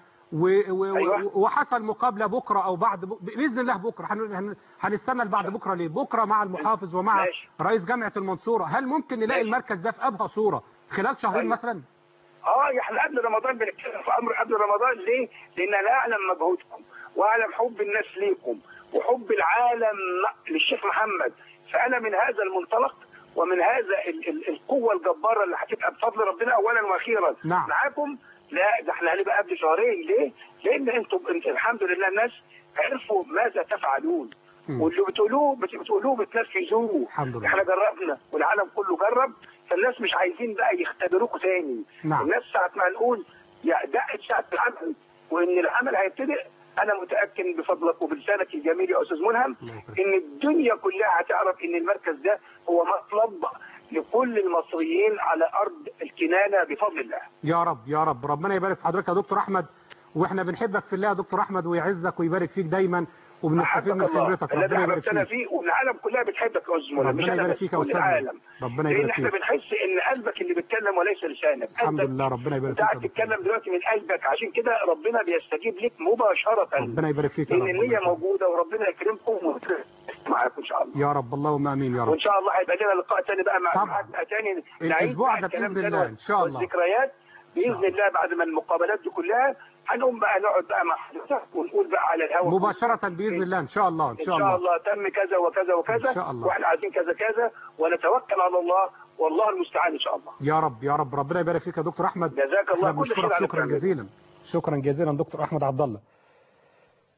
وحصل مقابله بكره او بعد باذن الله بكره، هنستنى بعد بكره ليه؟ بكره مع المحافظ ومع رئيس جامعه المنصوره، هل ممكن نلاقي المركز ده في ابهى صوره خلال شهرين مثلا؟ احنا قبل رمضان بنتكلم في امر قبل رمضان. ليه؟ لان انا اعلم مجهودكم واعلم حب الناس ليكم وحب العالم للشيخ محمد، فانا من هذا المنطلق ومن هذا القوه الجباره اللي هتبقى بفضل ربنا اولا واخيرا معاكم. لا ده احنا هنبقى قبل شهرين. ليه؟ لان انتم الحمد لله الناس عرفوا ماذا تفعلون، واللي بتقولوه بتنفذوه. احنا جربنا والعالم كله جرب، فالناس مش عايزين بقى يختبروكوا تاني. الناس ساعه ما نقول دقت ساعه العمل وان العمل هيبتدئ، انا متاكد بفضلك وبلسانك الجميل يا استاذ ملهم ان الدنيا كلها هتعرف ان المركز ده هو مطلب لكل المصريين على ارض الكنانه بفضل الله. يا رب يا رب. ربنا يبارك في حضرتك يا دكتور احمد، واحنا بنحبك في الله يا دكتور احمد، ويعزك ويبارك فيك دايما وبنستفيد من خبرتك. ربنا يبارك فيك. والعالم كلها بتحبك يا استاذ ملهم، مش انا بس، العالم. ربنا يبارك فيك. لان احنا بنحس ان قلبك اللي بيتكلم وليس لسانك. الحمد لله. ربنا يبارك فيك. انت بتتكلم دلوقتي من قلبك، عشان كده ربنا بيستجيب لك مباشره. ربنا يبارك فيك. لان النيه موجوده، وربنا يكرمكم معاكم ان شاء الله. يا رب اللهم امين يا رب. وان شاء الله هيبقى لنا لقاء ثاني بقى مع ثاني الاسبوع ده باذن الله ان شاء الله. الذكريات باذن الله بعد ما المقابلات دي كلها هنقوم بقى نقعد بقى مع حضرتك ونقول بقى على الهواء مباشره باذن الله ان شاء الله. ان شاء الله تم كذا وكذا وكذا إن شاء الله. واحنا عايزين كذا كذا ونتوكل على الله والله المستعان ان شاء الله. يا رب يا رب. ربنا يبارك فيك يا دكتور احمد. جزاك الله كل خير. شكرا جزيلا. شكرا جزيلا دكتور احمد عبد الله.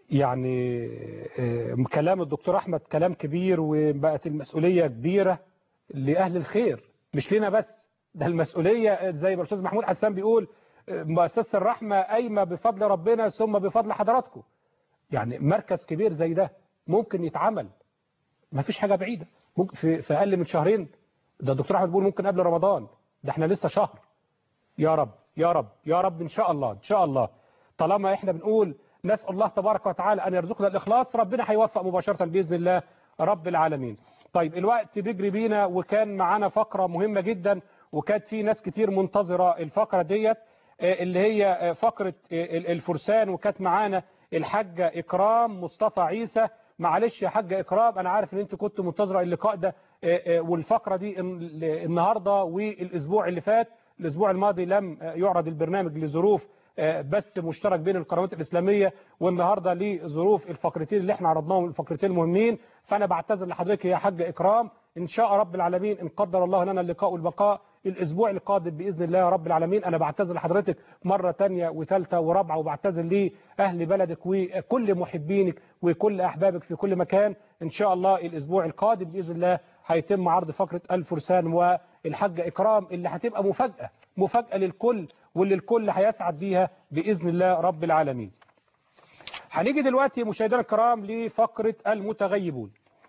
يعني كلام الدكتور أحمد كلام كبير، وبقت المسؤولية كبيرة لأهل الخير مش لنا بس، ده المسؤولية زي ما الأستاذ محمود حسان بيقول مؤسسة الرحمة قايمة بفضل ربنا ثم بفضل حضراتكم. يعني مركز كبير زي ده ممكن يتعمل، ما فيش حاجة بعيدة، ممكن في أقل من شهرين. ده الدكتور أحمد بيقول ممكن قبل رمضان، ده احنا لسه شهر. يا رب يا رب يا رب إن شاء الله إن شاء الله. طالما احنا بنقول نسأل الله تبارك وتعالى أن يرزقنا الإخلاص، ربنا هيوفق مباشرة بإذن الله رب العالمين. طيب الوقت بيجري بينا، وكان معانا فقرة مهمة جدا، وكانت في ناس كتير منتظرة الفقرة ديت اللي هي فقرة الفرسان، وكانت معانا الحاجة إكرام مصطفى عيسى. معلش يا حاجة إكرام، أنا عارف إن أنت كنت منتظرة اللقاء ده والفقرة دي النهاردة والأسبوع اللي فات. الأسبوع الماضي لم يعرض البرنامج لظروف بس مشترك بين القنوات الإسلامية، والنهاردة لظروف الفقرتين اللي احنا عرضناهم، الفقرتين المهمين. فأنا بعتذر لحضرتك يا حاجة إكرام، إن شاء رب العالمين إن قدر الله لنا اللقاء والبقاء الأسبوع القادم بإذن الله رب العالمين. أنا بعتذر لحضرتك مرة تانية وثالثة ورابعة، وبعتذر لأهل بلدك وكل محبينك وكل أحبابك في كل مكان. إن شاء الله الأسبوع القادم بإذن الله هيتم عرض فقرة الفرسان والحاجة إكرام، اللي هتبقى مفاجأة للكل، واللي الكل هيسعد بيها بإذن الله رب العالمين. هنيجي دلوقتي مشاهدينا الكرام لفقرة المتغيبون.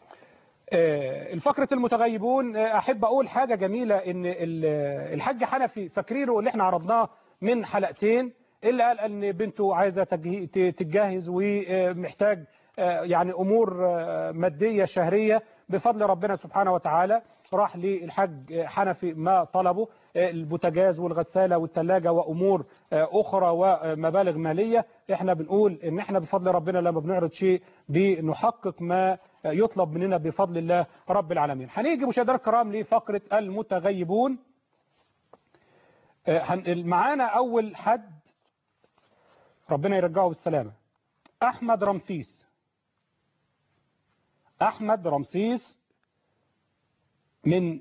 الفقرة المتغيبون أحب أقول حاجة جميلة، إن الحاج حنفي فاكرينه اللي احنا عرضناه من حلقتين، اللي قال أن بنته عايزة تتجهز ومحتاج يعني أمور مادية شهرية. بفضل ربنا سبحانه وتعالى راح للحاج حنفي ما طلبه، البوتاجاز والغسالة والثلاجة وأمور أخرى ومبالغ مالية. احنا بنقول ان احنا بفضل ربنا لما بنعرض شيء بنحقق ما يطلب مننا بفضل الله رب العالمين. هنيجي مشاهدينا الكرام لفقرة المتغيبون. معانا أول حد ربنا يرجعه بالسلامة، أحمد رمسيس. أحمد رمسيس من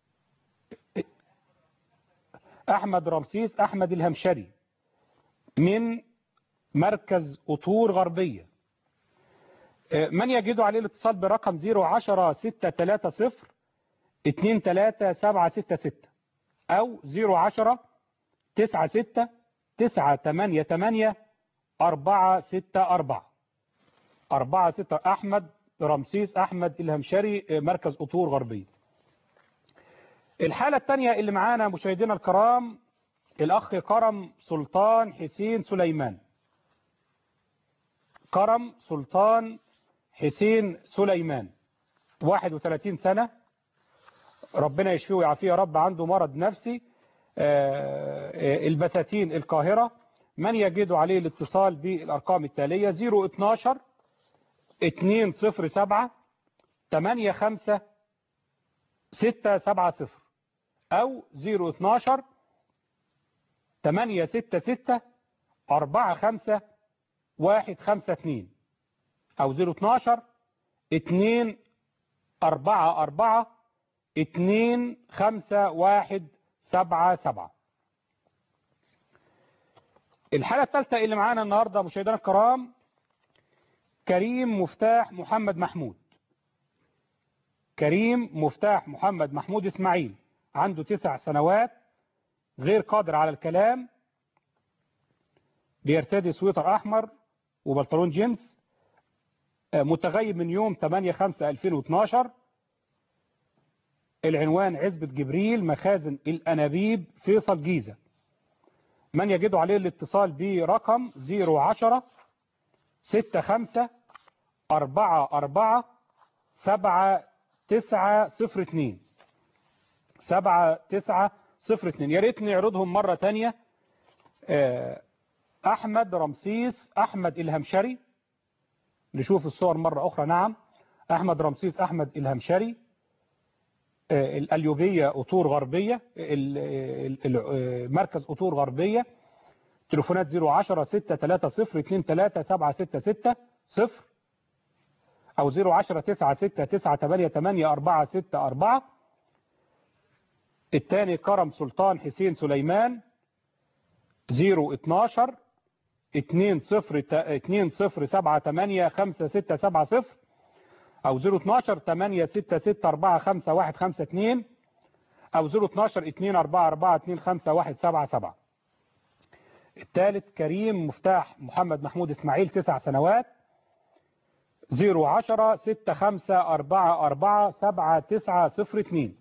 أحمد الهمشري من مركز أطور غربية. من يجد عليه الاتصال برقم 010-630-23766 أو 010-968-464. أحمد رمسيس أحمد الهمشري مركز أطور غربية. الحالة الثانية اللي معانا مشاهدينا الكرام الأخ كرم سلطان حسين سليمان. كرم سلطان حسين سليمان 31 سنة، ربنا يشفيه ويعافيه يا رب، عنده مرض نفسي، البساتين القاهرة. من يجد عليه الاتصال بالأرقام التالية 012-207-85-670 أو 012-866-45-152 أو 012-244-25177. الحالة الثالثة اللي معانا النهاردة مشاهدينا الكرام كريم مفتاح محمد محمود. كريم مفتاح محمد محمود إسماعيل، عنده 9 سنوات، غير قادر على الكلام، بيرتدي سويتر أحمر وبنطلون جينز، متغيب من يوم 8/5/2012. العنوان عزبة جبريل، مخازن الأنابيب، فيصل جيزة. من يجد عليه الاتصال برقم 010-655-44-7902 7902. يا ريت نعرضهم مرة تانية. أحمد رمسيس أحمد الهمشري، نشوف الصور مرة أخرى. نعم، أحمد رمسيس أحمد الهمشري، الأليوبية أطور غربية، مركز أطور غربية. تليفونات 010-630-23766 أو 010-969-88-464. الثاني كرم سلطان حسين سليمان 012 20785670 أو 012-866-45152 أو 012-244-25177. الثالث كريم مفتاح محمد محمود إسماعيل 9 سنوات 010-6544-7902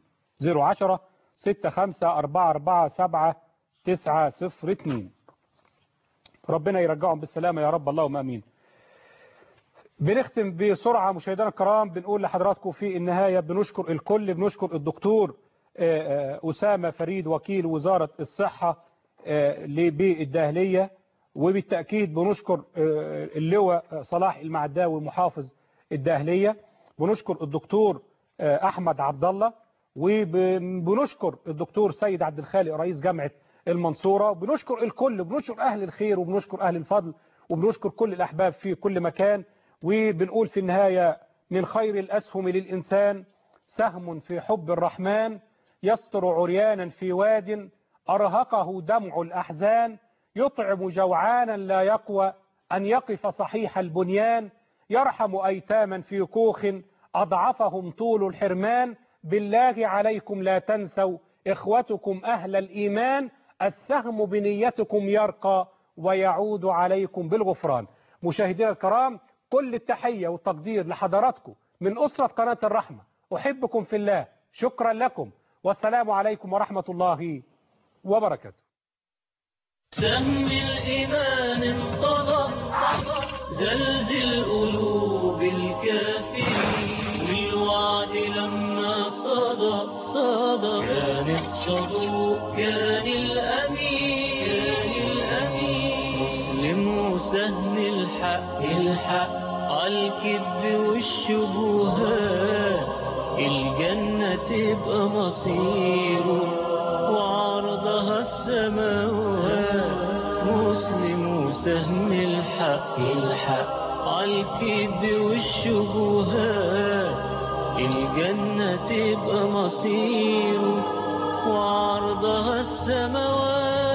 010-6544-7902. ربنا يرجعهم بالسلامة يا رب، اللهم امين. بنختم بسرعة مشاهدينا الكرام، بنقول لحضراتكم في النهاية بنشكر الكل، بنشكر الدكتور أسامة فريد وكيل وزارة الصحة بالداهلية، وبالتأكيد بنشكر اللواء صلاح المعداوي محافظ الداهلية، بنشكر الدكتور أحمد عبد الله، وبنشكر الدكتور سيد عبد الخالق رئيس جامعة المنصورة. بنشكر الكل، بنشكر أهل الخير وبنشكر أهل الفضل وبنشكر كل الأحباب في كل مكان. وبنقول في النهاية من خير الأسهم للإنسان سهم في حب الرحمن، يستر عريانا في واد أرهقه دمع الأحزان، يطعم جوعانا لا يقوى أن يقف صحيح البنيان، يرحم أيتاما في كوخ أضعفهم طول الحرمان. بالله عليكم لا تنسوا إخوتكم أهل الإيمان، السهم بنيتكم يرقى ويعود عليكم بالغفران. مشاهدينا الكرام، كل التحية والتقدير لحضراتكم من أسرة قناة الرحمة، أحبكم في الله، شكرا لكم، والسلام عليكم ورحمة الله وبركاته. سهم الإيمان انقضى، زلزل قلوب الكافرين، والوعد لما صدى كان الصدوق كان الأمين، مسلم وسهم الحق عالكذب والشبهات، الجنة تبقى مصيره وعرضها السماوات، مسلم وسهم الحق عالكذب والشبهات، الجنة تبقى مصيره وعرضها السماوات.